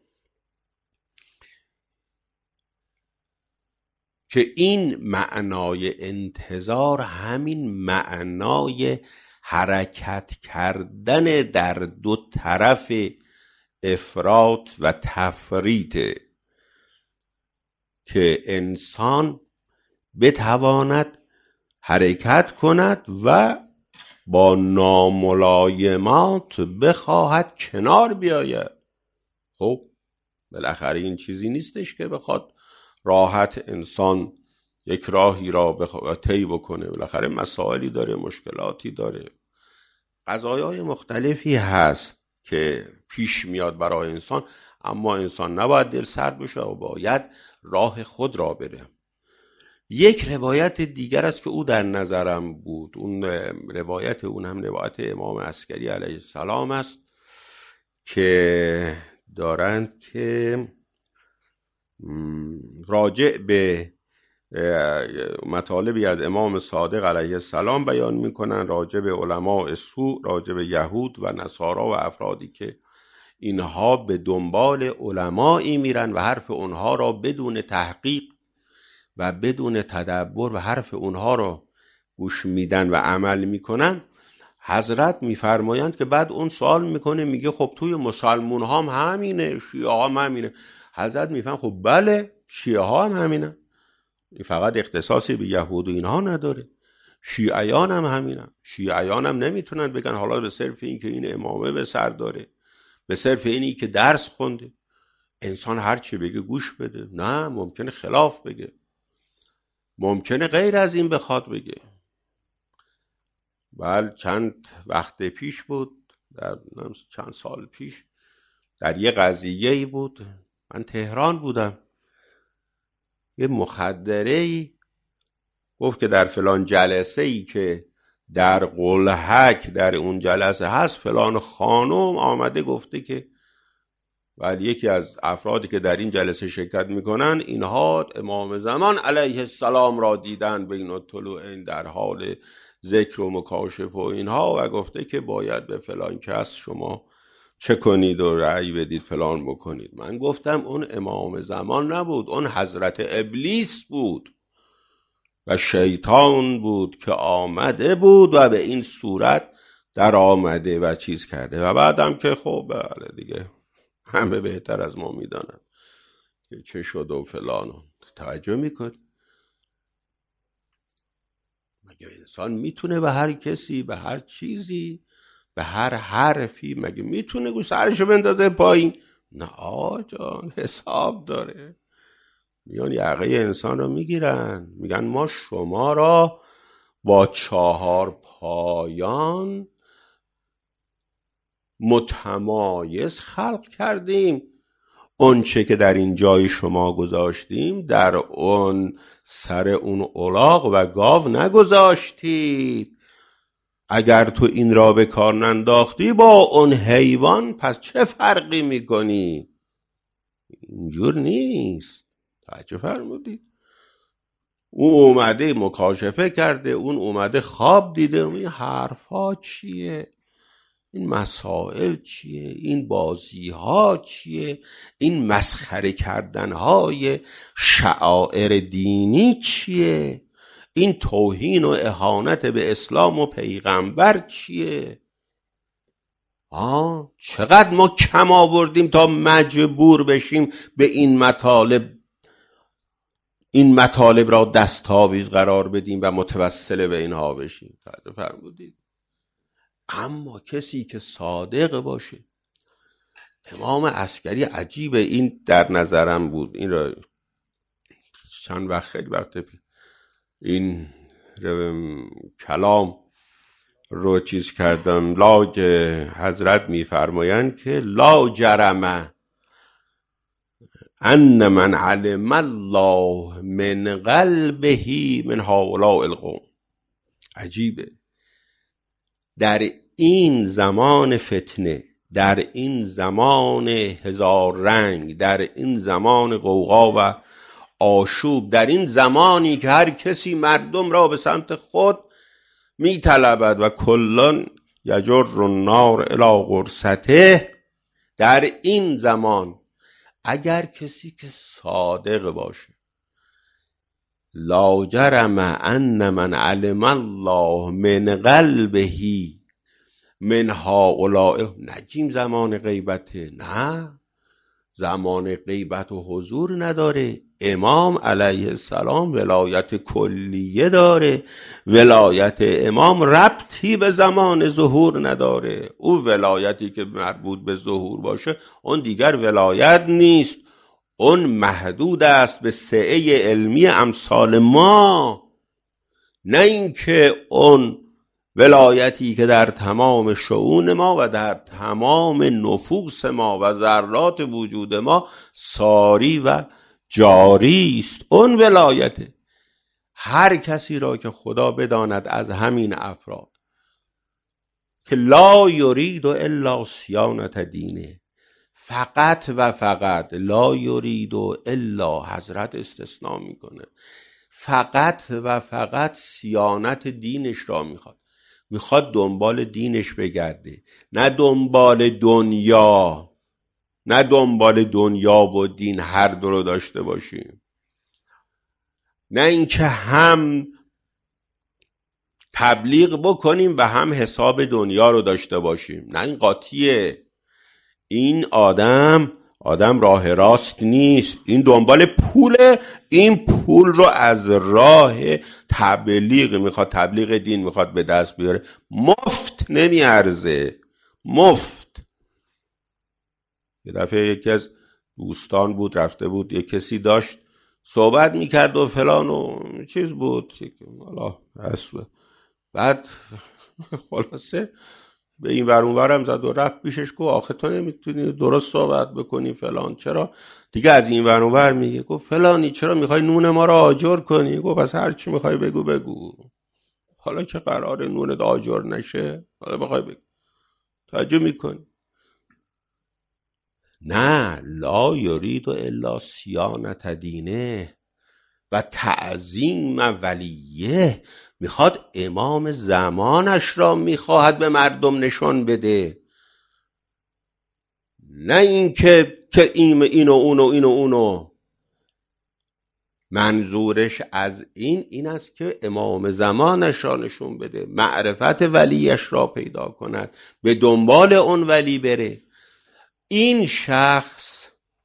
که این معنای انتظار همین معنای حرکت کردن در دو طرف افراط و تفریط که انسان بتواند حرکت کند و با ناملایمات بخواهد کنار بیاید. خب بالاخره این چیزی نیستش که بخواد راحت انسان یک راهی را بخواد طی بکنه. بالاخره مسائلی داره، مشکلاتی داره، قضایای مختلفی هست که پیش میاد برای انسان، اما انسان نباید دل سرد بشه و باید راه خود را بره. یک روایت دیگر است که او در نظرم بود، اون روایت اون هم روایت امام عسکری علیه السلام است که دارند که راجع به مطالبی از امام صادق علیه السلام بیان میکنن، راجع به علماء سوء، راجع به یهود و نصارا و افرادی که اینها به دنبال علمایی میرن و حرف اونها را بدون تحقیق و بدون تدبر و حرف اونها را گوش میدن و عمل میکنن. حضرت میفرمایند که بعد اون سوال میکنه، میگه خب توی مسلمون ها هم همینه، شیعه ها هم همینه. حضرت میفهم خب بله شیعه ها هم همینه، فقط اختصاصی به یهود و اینها نداره، شیعیان هم همینه. شیعیان هم نمیتونن بگن حالا به صرف این که این امامه به سر داره، به صرف اینی که درس خونده انسان هر چی بگه گوش بده. نه، ممکنه خلاف بگه، ممکنه غیر از این بخواد بگه. بله چند وقت پیش بود، در چند سال پیش، در یه قضیه‌ای بود، من تهران بودم، یه مخدره‌ای گفت که در فلان جلسه‌ای که در قلهک در اون جلسه هست فلان خانم آمده گفته که ولی یکی از افرادی که در این جلسه شرکت میکنن اینها امام زمان علیه السلام را دیدن بین الطلوعین در حال ذکر و مکاشف و اینها، و گفته که باید به فلان کس شما چه کنید و رأی بدید فلان بکنید. من گفتم اون امام زمان نبود، اون حضرت ابلیس بود و شیطان بود که آمده بود و به این صورت در آمده و چیز کرده. و بعدم که خب بله دیگه همه بهتر از ما میدانن که چه شد و فلان. توجه میکن مگه انسان میتونه به هر کسی، به هر چیزی، به هر حرفی مگه میتونه گوش سرشو بندازه پایین؟ نه آجان، حساب داره. میان یقه انسان رو میگیرن، میگن ما شما را با چهار پایان متمایز خلق کردیم، اون چه که در این جای شما گذاشتیم در اون سر اون الاغ و گاو نگذاشتیم. اگر تو این را به کار ننداختی با اون حیوان پس چه فرقی میکنی؟ اینجور نیست. توجه فرمودید؟ اون اومده مکاشفه کرده، اون اومده خواب دیده. این حرفا چیه؟ این مسائل چیه؟ این بازی ها چیه؟ این مسخره کردن های شعائر دینی چیه؟ این توهین و اهانت به اسلام و پیغمبر چیه؟ آه چقدر ما کم آوردیم تا مجبور بشیم به این مطالب این مطالب را دستاویز قرار بدیم و متوسل به اینها بشیم. تعریف فرمودید. اما کسی که صادق باشه، امام عسکری عجیبه، این در نظرم بود، این را چند وقت خیلی وقت این کلام رو چیز کردم. لا حضرت میفرمایند که لا جرمه ان من علم الله من قلبه من هؤلاء القوم. عجیبه، در این زمان فتنه، در این زمان هزار رنگ، در این زمان غوغا و آشوب، در این زمانی که هر کسی مردم را به سمت خود می طلبد و کلان یجر النار الی غرسته، در این زمان اگر کسی که صادق باشه، لا جرم ان من علم الله من قلبه من هؤلاء. نجیم زمان غیبته، نه، زمان غیبت و حضور نداره. امام علیه السلام ولایت کلیه داره. ولایت امام ربطی به زمان ظهور نداره. او ولایتی که مربوط به ظهور باشه اون دیگر ولایت نیست، اون محدود است به سعه علمی امثال ما، نه اینکه اون ولایتی که در تمام شؤون ما و در تمام نفوس ما و ذرات وجود ما ساری و جاری است. اون ولایته. هر کسی را که خدا بداند از همین افراد که لا یرید الا صیانت دینه، فقط و فقط لا یرید الا، حضرت استثناء میکنه، فقط و فقط صیانت دینش را میخواد. میخواد دنبال دینش بگرده، نه دنبال دنیا، نه دنبال دنیا و دین هر دو رو داشته باشیم، نه اینکه هم تبلیغ بکنیم و هم حساب دنیا رو داشته باشیم. نه، این قاطیه. این آدم آدم راه راست نیست. این دنبال پوله، این پول رو از راه تبلیغ میخواد، تبلیغ دین میخواد به دست بیاره. مفت نمیارزه، مفت. یه دفعه یکی از دوستان بود، رفته بود، یه کسی داشت صحبت میکرد و فلان و چیز بود، حالا بعد خلاصه به این ور اون ورم زد و رفت پیشش، گفت آخه تو نمیتونی درست صحبت بکنی فلان، چرا دیگه از این ور اون ور میگه. گفت فلانی چرا میخوای نون ما رو آجر کنی؟ گفت پس هر چی میخوای بگو بگو، حالا که قراره نونت آجر نشه، حالا بخوای بگو. توجه میکنی؟ نه، لا یرید الا صیانت دینه و تعظیم ولیه. میخواد امام زمانش را میخواهد به مردم نشان بده، نه اینکه که این اینو اونو اینو اونو. منظورش از این این است که امام زمانش را نشون بده، معرفت ولیش را پیدا کند، به دنبال اون ولی بره. این شخص،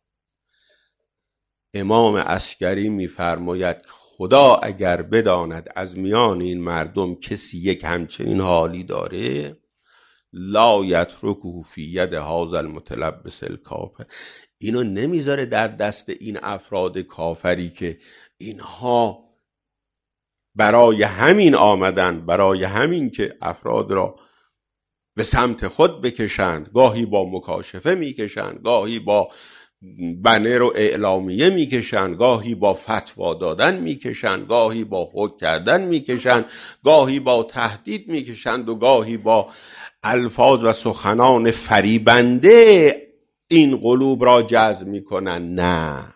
امام عسکری میفرماید خدا اگر بداند از میان این مردم کسی یک همچنین حالی داره، لا یترکه فی ید هذا المتلبس الکافر، اینو نمیذاره در دست این افراد کافری که اینها برای همین آمدن، برای همین که افراد را به سمت خود بکشند، گاهی با مکاشفه میکشند، گاهی با بنر و اعلامیه میکشند، گاهی با فتوا دادن میکشند، گاهی با حکم کردن میکشند، گاهی با تهدید میکشند و گاهی با الفاظ و سخنان فریبنده این قلوب را جذب میکنن. نه،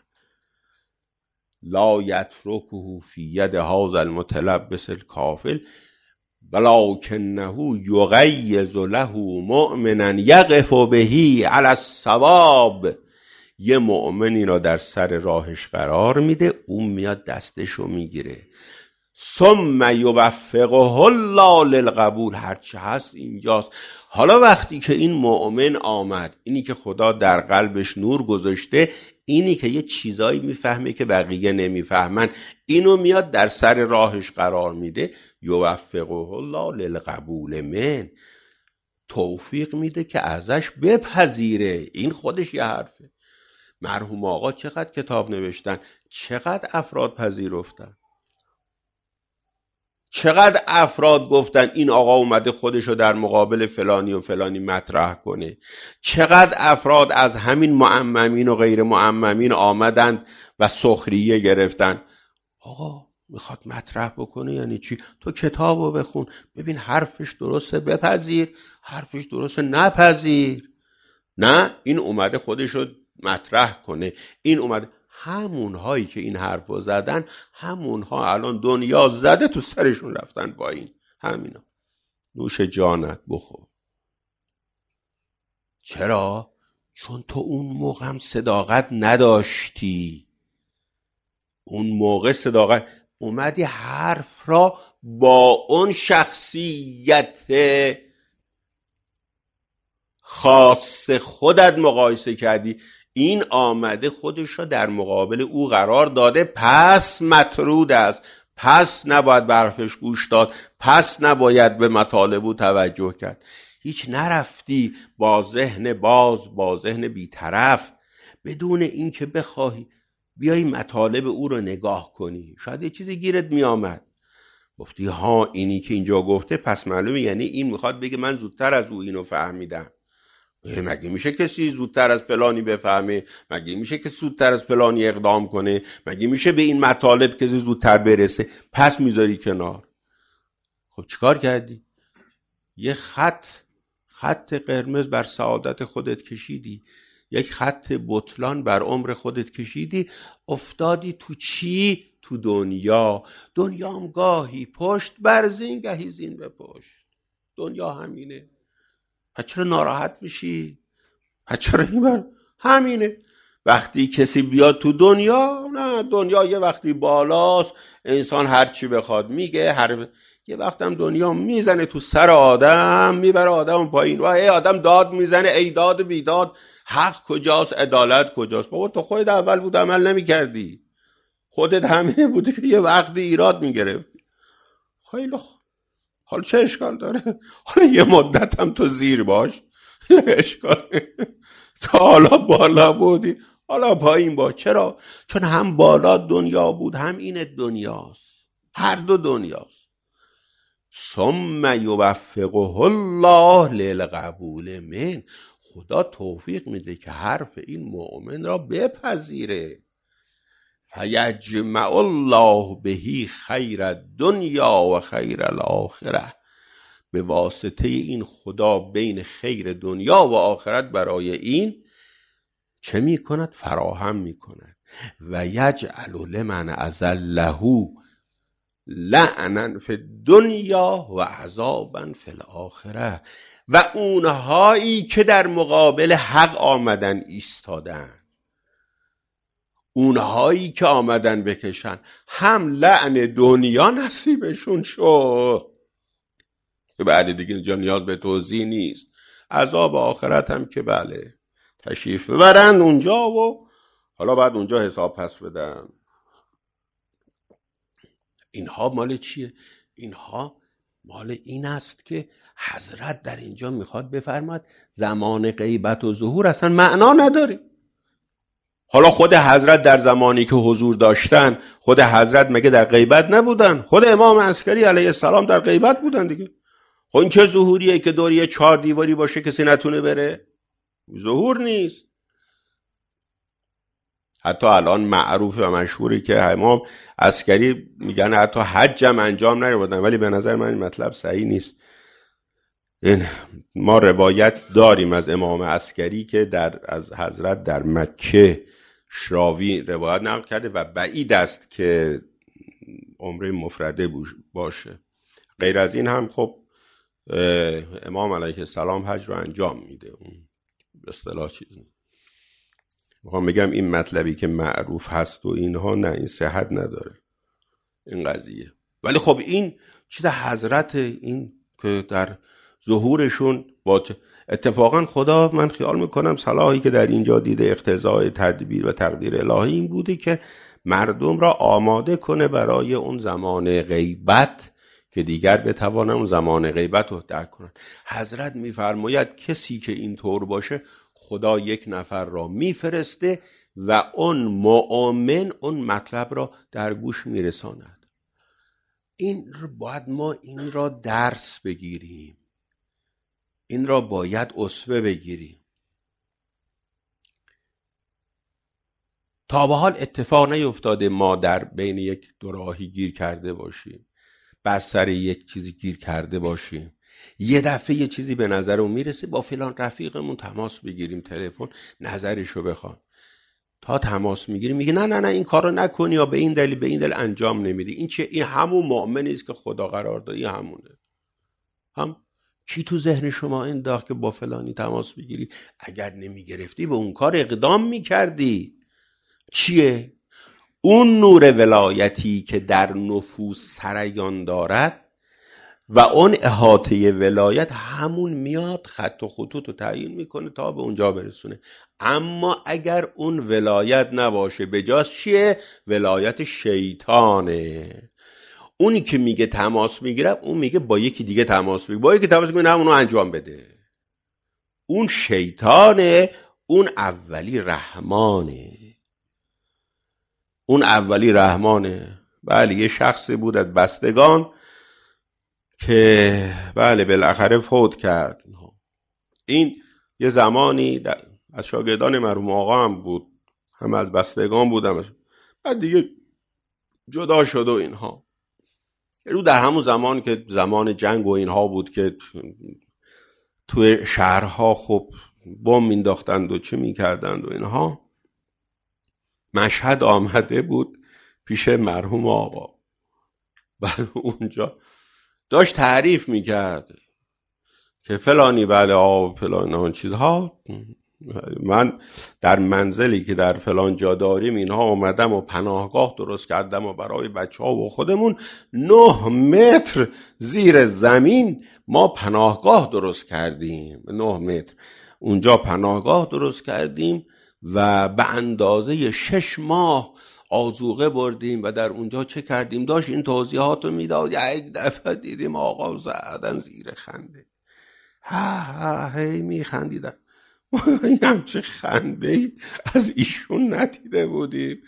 لا یترکه فی ید هذا المتلبس الکافر ولکنه یغیظ له مؤمنا یقف به علی الصواب. یه مؤمنی را در سر راهش قرار میده، اون میاد دستشو میگیره، ثم یوفقه الله للقبول. هرچه هست اینجاست. حالا وقتی که این مؤمن آمد، اینی که خدا در قلبش نور گذاشته، اینی که یه چیزایی میفهمه که بقیه نمیفهمن، اینو میاد در سر راهش قرار میده، یوفقه الله للقبول من، توفیق میده که ازش بپذیره. این خودش یه حرفه. مرحوم آقا چقدر کتاب نوشتن، چقدر افراد پذیرفتن، چقدر افراد گفتن این آقا اومده خودشو در مقابل فلانی و فلانی مطرح کنه، چقدر افراد از همین معممین و غیر معممین آمدند و سخریه گرفتن. آقا میخواد مطرح بکنه یعنی چی؟ تو کتابو بخون ببین حرفش درسته بپذیر، حرفش درسته نپذیر. نه، این اومده خودشو مطرح کنه، این اومده. همون هایی که این حرفو زدن، همون ها الان دنیا زده تو سرشون رفتن با این. همینا نوش جانت بخور. چرا؟ چون تو اون موقع هم صداقت نداشتی. اون موقع صداقت اومدی حرف را با اون شخصیت خاص خودت مقایسه کردی. این آمده خودش را در مقابل او قرار داده، پس مطرود است، پس نباید به حرفش گوش داد، پس نباید به مطالب او توجه کرد. هیچ نرفتی با ذهن باز، با ذهن بیطرف، بدون اینکه بخواهی بیایی مطالب او رو نگاه کنی. شاید یه چیزی گیرت می آمد، گفتی ها اینی که اینجا گفته پس معلومه یعنی این میخواد بگه من زودتر از او اینو فهمیدم. مگه میشه کسی زودتر از فلانی بفهمه؟ مگه میشه کسی زودتر از فلانی اقدام کنه؟ مگه میشه به این مطالب کسی زودتر برسه؟ پس میذاری کنار. خب چیکار کردی؟ یه خط خط قرمز بر سعادت خودت کشیدی، یک خط بطلان بر عمر خودت کشیدی، افتادی تو چی؟ تو دنیا. دنیا هم گاهی پشت بر زین، گاهی زین به پشت. دنیا همینه. پس چرا ناراحت میشی؟ پس چرا این بر همینه. وقتی کسی بیاد تو دنیا، نه دنیا یه وقتی بالاست، انسان هر چی بخواد میگه، هر یه وقت هم دنیا میزنه تو سر آدم، میبره آدم پایین و ای آدم داد میزنه، ای داد بیداد، حق کجاست، عدالت کجاست؟ بابا تو خودت اول بود عمل نمیکردی، خودت همینه بودی که یه وقتی ایراد میگرفتی. خیلی خوب، حالا چه اشکال داره؟ حالا یه مدت هم تو زیر باش، اشکال تا حالا بالا بودی حالا پایین باش. چرا؟ چون هم بالا دنیا بود، هم این دنیاست، هر دو دنیاست. ثم یوفقه الله للقبول من، خدا توفیق میده که حرف این مؤمن را بپذیره. فیجمع الله بهی خیر الدنیا و خیر الاخره، به واسطه این خدا بین خیر دنیا و آخرت برای این چه میکند؟ فراهم میکند. و یجعل لمن اضله لعنا فی الدنیا و عذابا فی الاخره، و اونهایی که در مقابل حق آمدن ایستادن، اونهایی که آمدن بکشن، هم لعن دنیا نصیبشون شد که بعد دیگه اینجا نیاز به توضیح نیست، عذاب آخرت هم که بله تشریف ببرن اونجا و حالا بعد اونجا حساب پس بدن. اینها مال چیه؟ اینها مال این است که حضرت در اینجا میخواد بفرماد زمان غیبت و ظهور اصلا معنا نداره. حالا خود حضرت در زمانی که حضور داشتن، خود حضرت مگه در غیبت نبودن؟ خود امام عسکری علیه السلام در غیبت بودن دیگه. خب این چه ظهوریه که دوری چهار دیواری باشه کسی نتونه بره؟ ظهور نیست. حتی الان معروف و مشهوری که امام عسکری میگن حتی حج هم انجام نمیدن، ولی به نظر من این مطلب صحیح نیست. این ما روایت داریم از امام عسکری که در از حضرت در مکه، شراوی روایت نقل کرده و بعید است که عمره مفرده باشه. غیر از این هم خب امام علیه السلام حج رو انجام میده، اون به اصطلاح چیز نیست. میخوام بگم این مطلبی که معروف هست و اینها نه، این صحت نداره این قضیه. ولی خب این چیز حضرت، این که در ظهورشون با اتفاقا خدا، من خیال میکنم صلاحی که در اینجا دیده اقتضای تدبیر و تقدیر الهی این بوده که مردم را آماده کنه برای اون زمان غیبت که دیگر بتوانن اون زمان غیبت رو درک کنن. حضرت میفرماید کسی که اینطور باشه خدا یک نفر را میفرسته و اون مؤمن اون مطلب را در گوش میرساند. این رو باید ما این را درس بگیریم، این را باید اسوه بگیریم. تا به حال اتفاق نیفتاده ما در بین یک دو راهی گیر کرده باشیم، بر سر یک چیزی گیر کرده باشیم، یه دفعه یه چیزی به نظرمون میرسه با فلان رفیقمون تماس بگیریم، تلفن نظرشو بخوام. تا تماس میگیریم میگه نه نه نه این کارو نکنی یا به این دلیل به این دلیل انجام نمیدی. این چه؟ این همون مؤمنی است که خدا قرار داده، همونه. هم کی تو ذهن شما انداخت که با فلانی تماس بگیری؟ اگر نمیگرفتی به اون کار اقدام میکردی. چیه؟ اون نور ولایتی که در نفوس سریان دارد و اون احاطه ولایت همون میاد خط و خطوط رو تعیین میکنه تا به اونجا برسونه. اما اگر اون ولایت نباشه، بجاست چیه؟ ولایت شیطانه. اونی که میگه تماس میگیرم، اون میگه با یکی دیگه تماس بگیر، با یکی تماس بگیر، نه اونو انجام بده. اون شیطانه، اون اولی رحمانه. اون اولی رحمانه. بله، یه شخصی بود از بستگان که بله بالاخره فوت کرد. این یه زمانی از شاگردان مرحوم آقا هم بود، هم از بستگان بودم، بعد دیگه جدا شد و اینها. رو در همون زمان که زمان جنگ و اینها بود که توی شهرها خب بم مینداختند و چه میکردند و اینها، مشهد آمده بود پیش مرحوم آقا. بعد اونجا داشت تعریف میکرد که فلانی بله آب فلان اون چیزها، من در منزلی که در فلان جا داریم اینها اومدم و پناهگاه درست کردم و برای بچه ها و خودمون نه متر زیر زمین ما پناهگاه درست کردیم. نه متر اونجا پناهگاه درست کردیم و به اندازه شش ماه آذوقه بردیم و در اونجا چه کردیم. داشت این توضیحات رو میداد. یک دفعه دیدیم آقا زدن زیر خنده. ها ها هی میخندیدن. این همچه خنده ای از ایشون ندیده بودیم.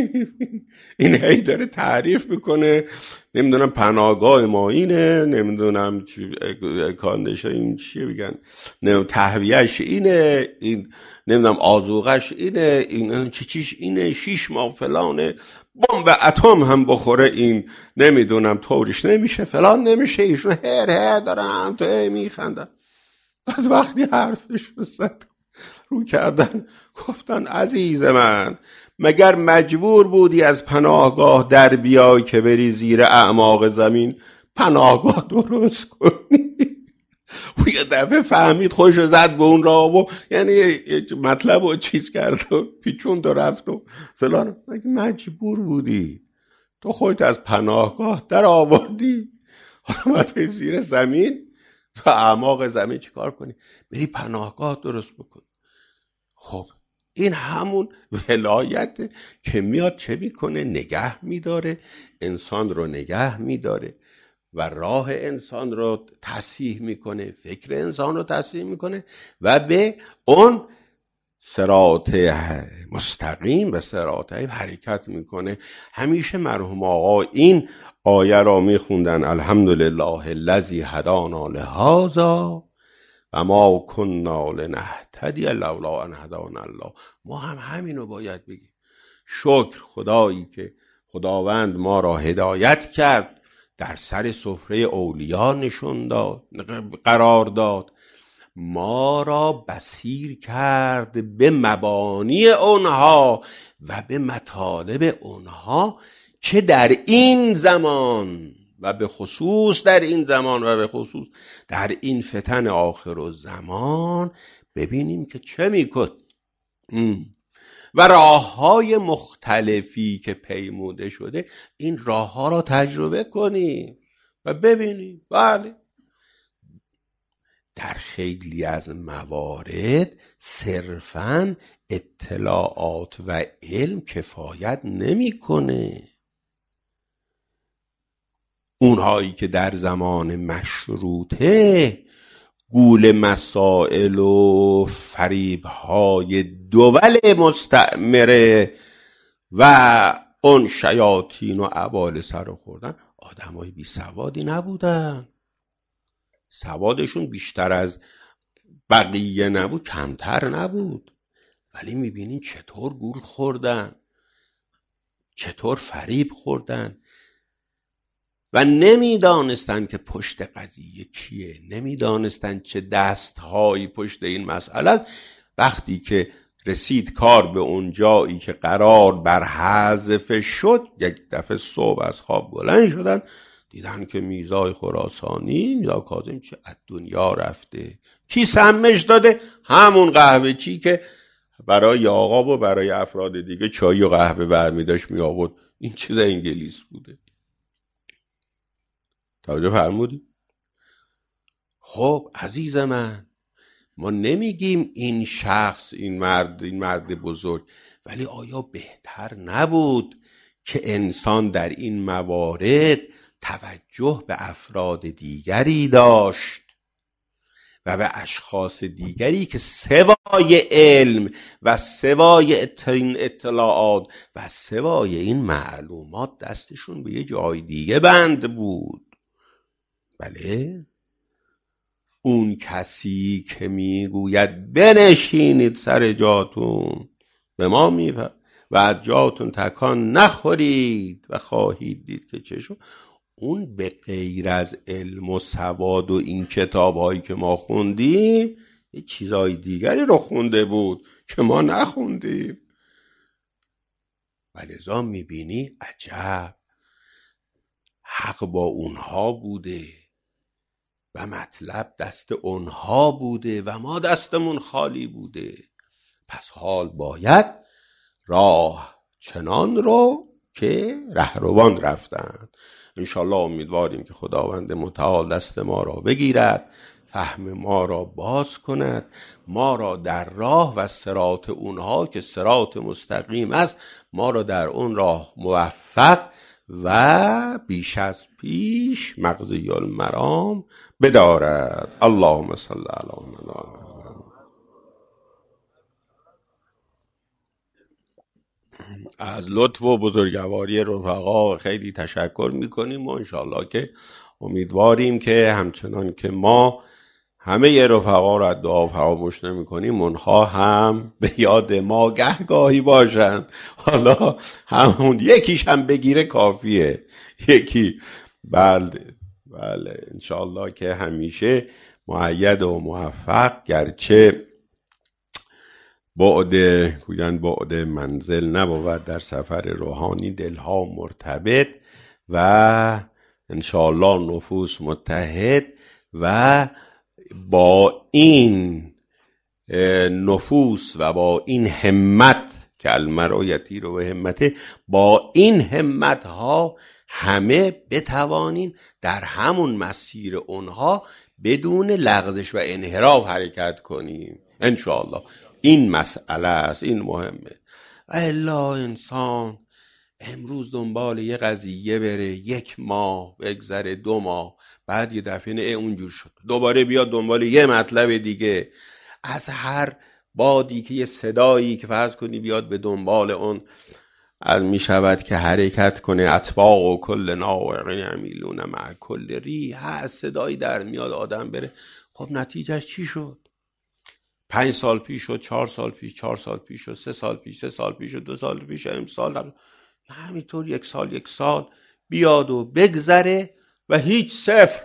این هی داره تعریف میکنه، نمیدونم پناهگاه ما اینه، نمیدونم چی کاندشه این چیه بگن، نمیدونم تهویهش اینه، این نمیدونم آذوقش اینه، این چی چیش اینه، شیش ماه فلانه، بمب اتم هم بخوره این نمیدونم طوریش نمیشه فلان نمیشه. ایشون هر هر دارن هم تو هی میخندن. بعد وقتی حرفش رو زد رو کردن، گفتن عزیز من مگر مجبور بودی از پناهگاه در بیای که بری زیر اعماق زمین پناهگاه درست کنی؟ و یه دفعه فهمید، خوش زد به اون راه و یعنی یک مطلب رو چیز کرد و پیچوند و رفت و فلان. مگر مجبور بودی؟ تو خودت از پناهگاه در آوردی، حالا باید زیر زمین تو اعماق زمین چی کار کنی؟ بری پناهگاه درست بکن. خب این همون ولایت که میاد چه میکنه؟ نگه میداره، انسان رو نگه میداره و راه انسان رو تصحیح میکنه، فکر انسان رو تصحیح میکنه و به اون صراط مستقیم و صراط حرکت میکنه. همیشه مرحوم آقا این آیه را میخوندن: الحمدلله الذی هدانا لهذا و ما کنا لنهتدی لولا ان هدانا الله. ما هم همینو باید بگیم. شکر خدایی که خداوند ما را هدایت کرد، در سر سفره اولیا نشون داد، قرار داد، ما را بصیر کرد به مبانی اونها و به مطالب اونها که در این زمان و به خصوص در این زمان و به خصوص در این فتن آخر الزمان ببینیم که چه میکن و راه های مختلفی که پیموده شده، این راه ها را تجربه کنیم و ببینیم. بله در خیلی از موارد صرفاً اطلاعات و علم کفایت نمیکنه. اونهایی که در زمان مشروطه گول مسائل و فریب‌های دول مستعمره و اون شیاطین و ابال سر خوردن، آدمای بی سوادی نبودن. سوادشون بیشتر از بقیه نبود، کمتر نبود، ولی میبینین چطور گول خوردن، چطور فریب خوردن و نمیدانستن که پشت قضیه کیه، نمیدانستن چه دستهایی پشت این مسئله. وقتی که رسید کار به اون جایی که قرار بر حذف شد، یک دفعه صبح از خواب بلند شدن، دیدن که میرزای خراسانی، میرزا کاظم چه از دنیا رفته. کی سمش داده؟ همون قهوه چی که برای آقا و برای افراد دیگه چای و قهوه برمی داشت می آورد. این چیز انگلیس بوده. توجه فرمودی؟ خب عزیز من، ما نمیگیم این شخص، این مرد، این مرد بزرگ، ولی آیا بهتر نبود که انسان در این موارد توجه به افراد دیگری داشت و به اشخاص دیگری که سوای علم و سوای اطلاعات و سوای این معلومات دستشون به یه جای دیگه بند بود؟ بله، اون کسی که میگوید بنشینید سر جاتون به ما میفهم و از جاتون تکان نخورید و خواهید دید که چه شد، اون به غیر از علم و سواد و این کتاب هایی که ما خوندیم یه چیزای دیگری رو خونده بود که ما نخوندیم. و لذا میبینی عجب، حق با اونها بوده و مطلب دست اونها بوده و ما دستمون خالی بوده. پس حال باید راه چنان رو که رهروان رفتن. انشالله امیدواریم که خداوند متعال دست ما را بگیرد، فهم ما را باز کند، ما را در راه و صراط اونها که صراط مستقیم است ما را در اون راه موفق و بیش از پیش مقضی المرام بدارد. اللهم صل علی محمد. از لطف و بزرگواری رفقا خیلی تشکر میکنیم و انشالله که امیدواریم که همچنان که ما همه رفقا را دعا فراموش نمی کنیم اونها هم به یاد ما گهگاهی باشن. حالا همون یکیش هم بگیره کافیه، یکی. بله بله انشالله که همیشه مؤید و موفق، گرچه بعد گویند بعد منزل نبود در سفر روحانی، دلها مرتبط و انشاءالله نفوس متحد و با این نفوس و با این همت که المرء یطیر به همته، با این همت ها همه بتوانیم در همون مسیر اونها بدون لغزش و انحراف حرکت کنیم انشاءالله. این مسئله است، این مهمه. و الا انسان امروز دنبال یه قضیه بره، یک ماه بگذره، دو ماه، بعد یه دفعه نه اونجور شد، دوباره بیاد دنبال یه مطلب دیگه. از هر بادی که یه صدایی که فرض کنی بیاد به دنبال اون، از می شود که حرکت کنه اتباع و کل ناوقین یمیلون مع کل ری، هر صدایی در میاد آدم بره. خب نتیجهش چی شد؟ پنج سال پیش شد، چهار سال پیش، چهار سال پیش شد، سه سال پیش، سه سال پیش شد، دو سال پیش، امسال همینطور یک سال یک سال بیاد و بگذره و هیچ صفر.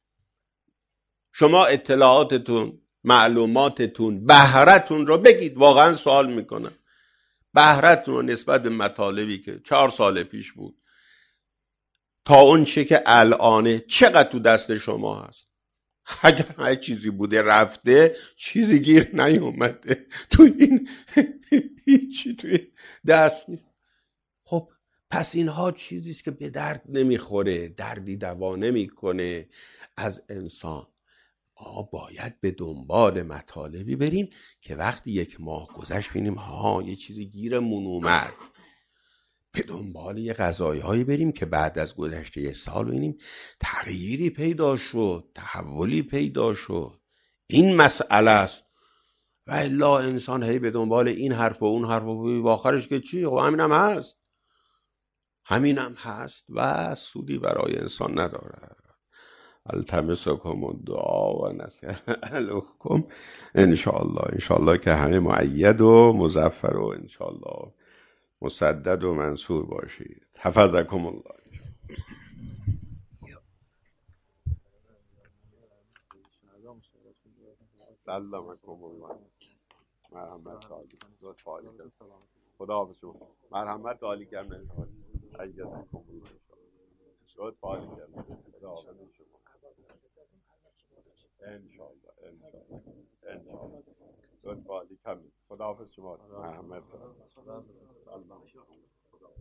شما اطلاعاتتون، معلوماتتون، بهرتون رو بگید. واقعا سوال میکنم، بهرتون رو نسبت به مطالبی که چهار سال پیش بود تا اون چه که الانه چقدر تو دست شما هست؟ اگر هر چیزی بوده رفته، چیزی گیر نیومده تو این هیچی توی دست نیست. خب پس اینها چیزیست که به درد نمیخوره، دردی دوا نمیکنه از انسان. آه باید به دنبال مطالبی بریم که وقتی یک ماه گذشت بینیم ها یه چیزی گیرمون اومد، به دنبال یه غذایی هایی بریم که بعد از گذشته یه سال بینیم تغییری پیدا شد، تحولی پیدا شد. این مسئله است. و الا انسان هی به دنبال این حرف و اون حرف و آخرش که چی؟ خب همین هم هست، همین هم هست و سودی برای انسان نداره. التمسکم الدعا و نسألکم انشاءالله. انشاءالله که همه مؤید و مظفر و انشاءالله مسدد و منصور باشید. حفظکم الله. سلامکم الله. مرحمت عالی. لطف عالی. خدا حافظ شما. مرحمت عالی کردن. ایدکم الله. لطف عالی کردن. خدا حافظ شما. انشاءالله انشاءالله انشاءالله. لطف عالی کردن. خدا خداحافظ شما محمد.